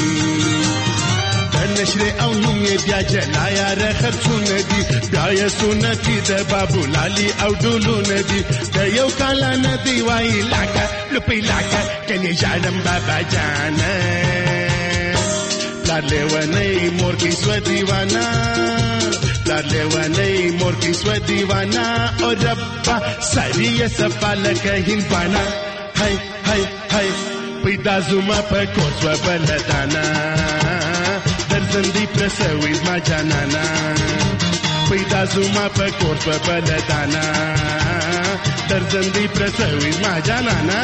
نشره او نومې بیا جلایا رخصونه دي، بیا یې سنتي د بابو لالي او ډولونه دي. د یو کال نه دی وایي لاکه لپی لاکه کني ژاړم بابا جانه. پلار لیونی مور کی سو دیوانا، پلار لیونی مور کی سو دیوانا اور ربا ساری سپال کہیں بانا. هاي هاي هاي پیدا زما په کوټ بلدانا در زندې پرسوي ما جانانا. پیدا زما په کوټ بلدانا در زندې پرسوي ما جانانا.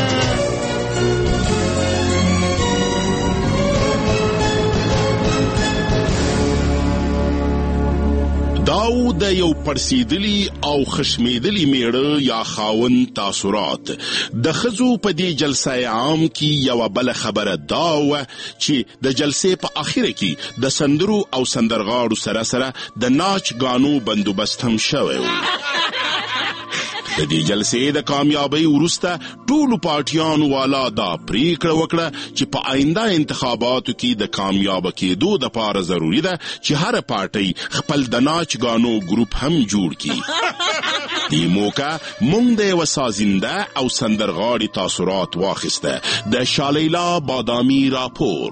داو د یو پرسیدلی او خشمیدلی میړه یا خاون تاثرات. د ښځو په دې جلسه عام کې یو بل خبره دا وه چې د جلسې په اخره کې د سندرو او سندرغاړو سره سره د ناچ ګانو بندوبست هم شوی و. د دې جلسې د کامیابۍ وروسته ټولو پارټیانو والا دا پریکړه وکړه چې په آینده انتخاباتو کې د کامیاب کېدو دپاره ضروري ده چې هر پارټۍ خپل د ناچ ګانو ګروپ هم جوړ کړي. دې موقع موږ د یوه سازنده او سندرغاړي تاثرات واخیسته. د شالیلا بادامي راپور.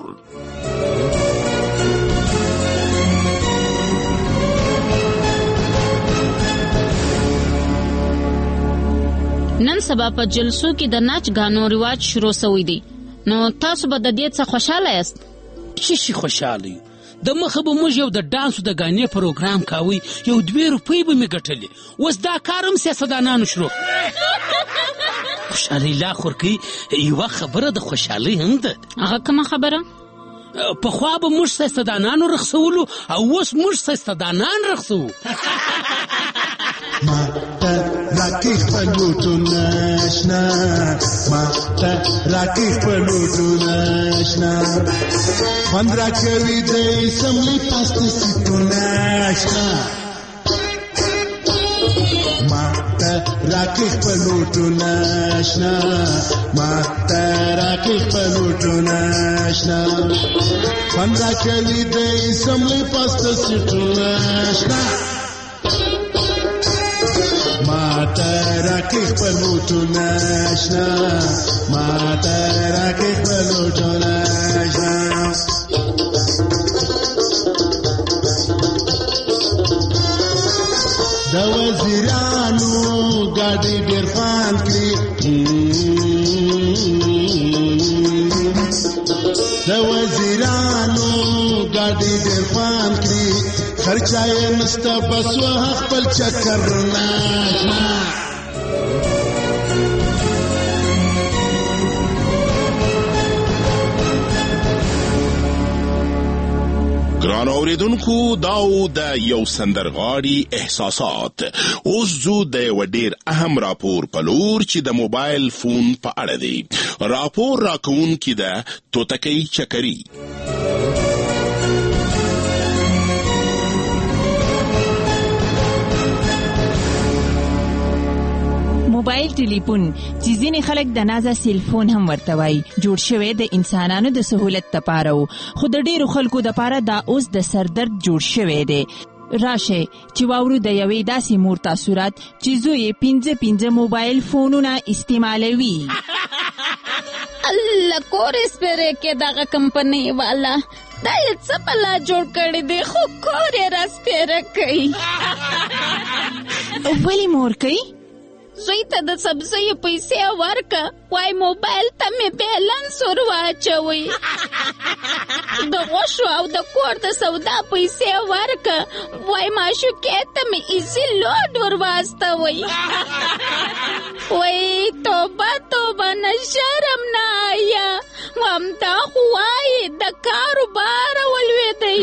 نن سبا په جلسو کې د ناچ غانو رواج شروع شوی دی. نو تاسو به د دې څخه خوشاله یاست؟ شي خوشاله یو. د مخه به موږ یو د ډانسو د غانې پروګرام کاوی، یو 2 روپۍ به مې ګټلې. اوس دا کار هم سیاستدانانو شروع. خوشالۍ لا خورکۍ یوه خبره د خوشالۍ هم ده. هغه کومه خبره؟ پخوا به موږ سیاستدانانو رخصولو او اوس موږ سیاستدانان رخصوو. ما ته راکې پلوټو نشنا، ما ته راکې پلوټو نشنا. خوند راکوي د اسمبلۍ پاسته سیټو نشنا. ماته راکې خپلوټونه آشنا ماته راکې خپلوټونه آشنا خوند راکوي د اسمبلۍ پاسته سیټونه آشنا ماته راکې خپلوټونه آشنا ماته راکې خپلوټونه آشنا د وزیرانو ګاډي ډېر خوند کړي د وزیرانو ګاډي ډېر خوند کړي خرچه یې نسته بس وه خپل چکر نه ګران اوریدونکو داو د یو سندرغاړي احساسات اوس زو د یو ډیر اهم راپور په لور چې د موبایل فون په اړه دی راپور راکوونکی ده توتکۍ چکري موبایل ټلیفون چې ځینې خلک د نازه سیلفون هم ورته وایي جوړ شوی د انسانانو د سهولت لپاره خو د ډیرو خلکو لپاره دا اوس د سردرد جوړ شوی دی راشه چې واورو د یوې داسې مور تاثرات چې زوی 15 موبایل فونونه استعمالوي الله کورس پرې کې دغه کمپنۍ والا دا یې څه بلا جوړ کړی دی خو کور یې راسپېره کوي ولې مور کوي زوی ته د سبزیو پیسې ورکه وای موبایل ته مې بیلانس ور واچوي د غوښو او د کور د سودا پیسې ورکه وای معشوقې ته مې ایزي لوډ ور واستوي وای توبه توبه نه شرم نه آیا همدا خو وای د کاروبار ولوېدی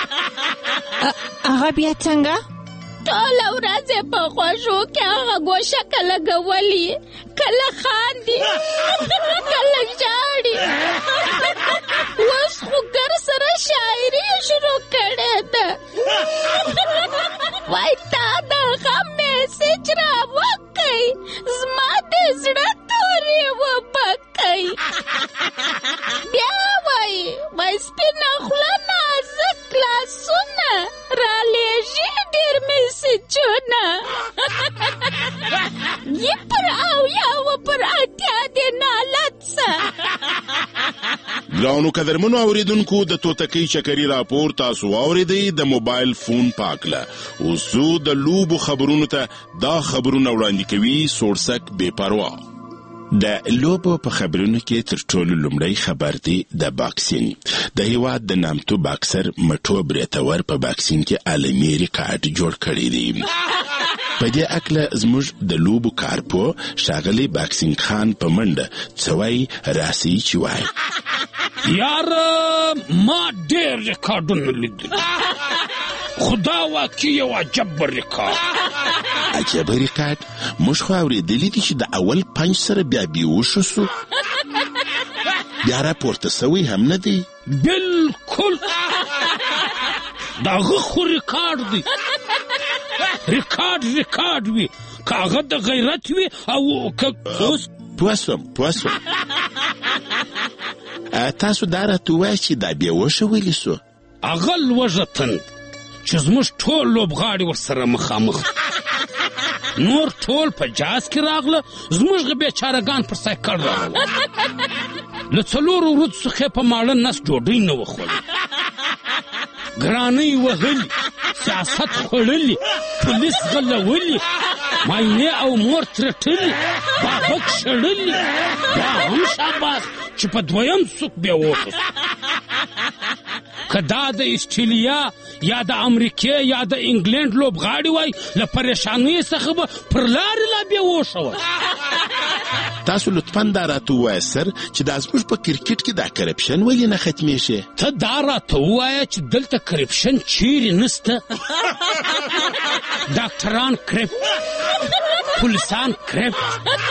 هغه بیا څنګه ټول ورځ په خوښو کې هغه ګوشکه لګولي کله خاندي کله ژاړي اوس خو ګر سره شاعري شروع کړې ده وای تا د غم میسج راوکئ زما د زړه تورې وبکئ بیا وای سپینه خوله نازک لاسونه رالیږي ډېر میسجونه یې پر اویا و پر اړتیا دې نالت څه ګرانو قدرمنو اوریدونکو د توتکۍ چکري راپور تاسو واورېدئ د موبایل فون پاکله اوس زو د لوبو خبرونو ته دا خبرونه وړاندې کوي سوړسک بې پروا د لوبو په خبرونو کې تر ټولو لومړی خبر دی د باکسینګ د هیواد د نامتو باکسر مټو بریتور په باکسینګ کې عالمي ریکارډ جوړ کړی دی په دې اکله زموږ د لوبو کارپو ښاغلی باکسینګ خان په منډه څه وایي راسئ چې وایي یاره ما ډېر ریکارډونه لیدلي خدا واقعي یو عجب ریکارډ عجب ریکارډ موږ خو اورېدلي دي چې د اول پنج سره بیا بیهوشه سو بیا راپورته سوی هم نه دی بالکل دغه خو ریکارډ دی ریکارډ وي که هغه د غیرت وي او که اوس پوه سوم تاسو دا راته ووایه چې دا بیهوشه ولې سو هغه لوږه تند چې زموږ ټول لوبغاړي ورسره مخامخ نور ټول په جاز کې راغله زموږ بیچارهګان پر سایکل راغله له 4 ورځو څخه په ماړه نس ډوډۍ نه وخوړه ګرانۍ وهلي سیاست خوړلي پولیس غلولي ماینې او مور ترټلي بابک شړلي بیا هم شاباس چې په دویم څوک بیهوشه که دا د استرالیا یا د امریکې یا د انګلند لوبغاړي وای له پریشانۍ څخه به پر لارې لا بیهوشه وای تاسو لطفا دا راته ووایه سر چې دا زموږ په کرکټ کې دا کرپشن ولې نه ختمیږي ته دا راته ووایه چې دلته کرپشن چیرې نسته ډاکټران کرپټ پولیسان کرپټ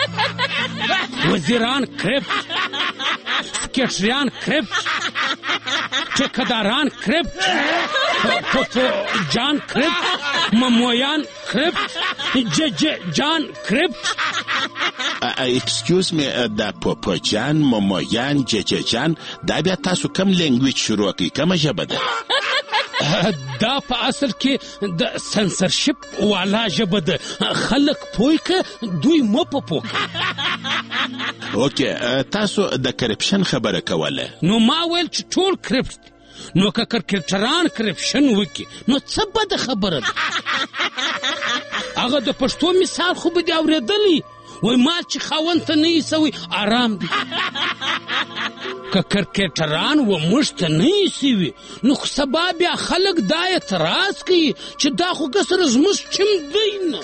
وزیران کرپټ سکیټریان کرپټ ټیکداران کرپټ جان کرپټ ممویان کرپټ جان کرپټ ایکسکیوز می دا پوپو جان مومویان جان دا بیا تاسو کم لینګویج شروع کی کومه ژبه ده دا په اصل کې د سنسرشپ والا ژبه ده خلک پوه که دوی مو په پوه اوکې تاسو د کرپشن خبره کوله نو ما ویل چې ټول کرپټ نو که کرکټران کرپشن وکي نو څه بده خبره ده هغه د پښتو مثال خو به دې اورېدلی وای مال چې خاوند ته نه ایسوي آرام دی که کرکټران و موږ ته نه ایسوي نو خو سبا بیا خلک دا اعتراض کوي چې دا خو کسره زموږ چم دی نه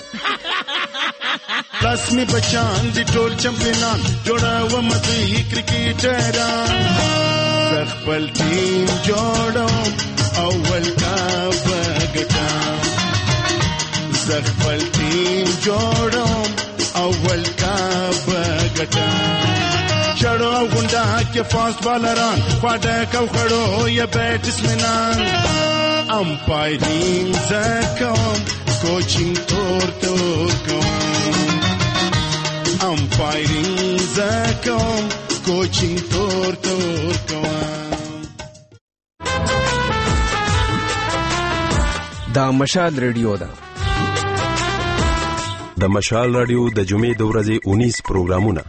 رسمي بچان دي ټول چمپیونان جوړوم دوی کرکټران زه خپل ټیم جوړوم اول کا بګټم زه خپل ټیم جوړوم اول کا بګټم چړو غونډه کې فاست بالران خواډه کو خړو یا بیټسمنان امپایرینګ زکوم کوچینګ تور کوم امپایرینګ زکوم کوچینګ تور کوم دا مشال ریډیو ده د مشال رادیو د جمعې د ورځې 19 پروګرامونه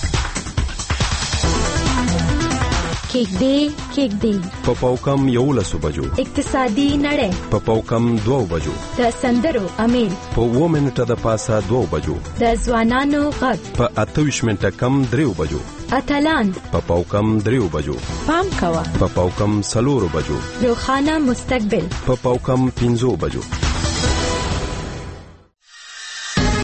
کېک دی په پاوکم 11 بجو اقتصادي نړۍ په پاوکم 2 بجو د سندرو امیل په 2 منټه د پاسه 2 بجو د ځوانانو غږ په 28 منټه کم 3 بجو اتلان په پاوکم 3 بجو پام کوا په پاوکم 4 بجو روخانه مستقبل په پاوکم 5 بجو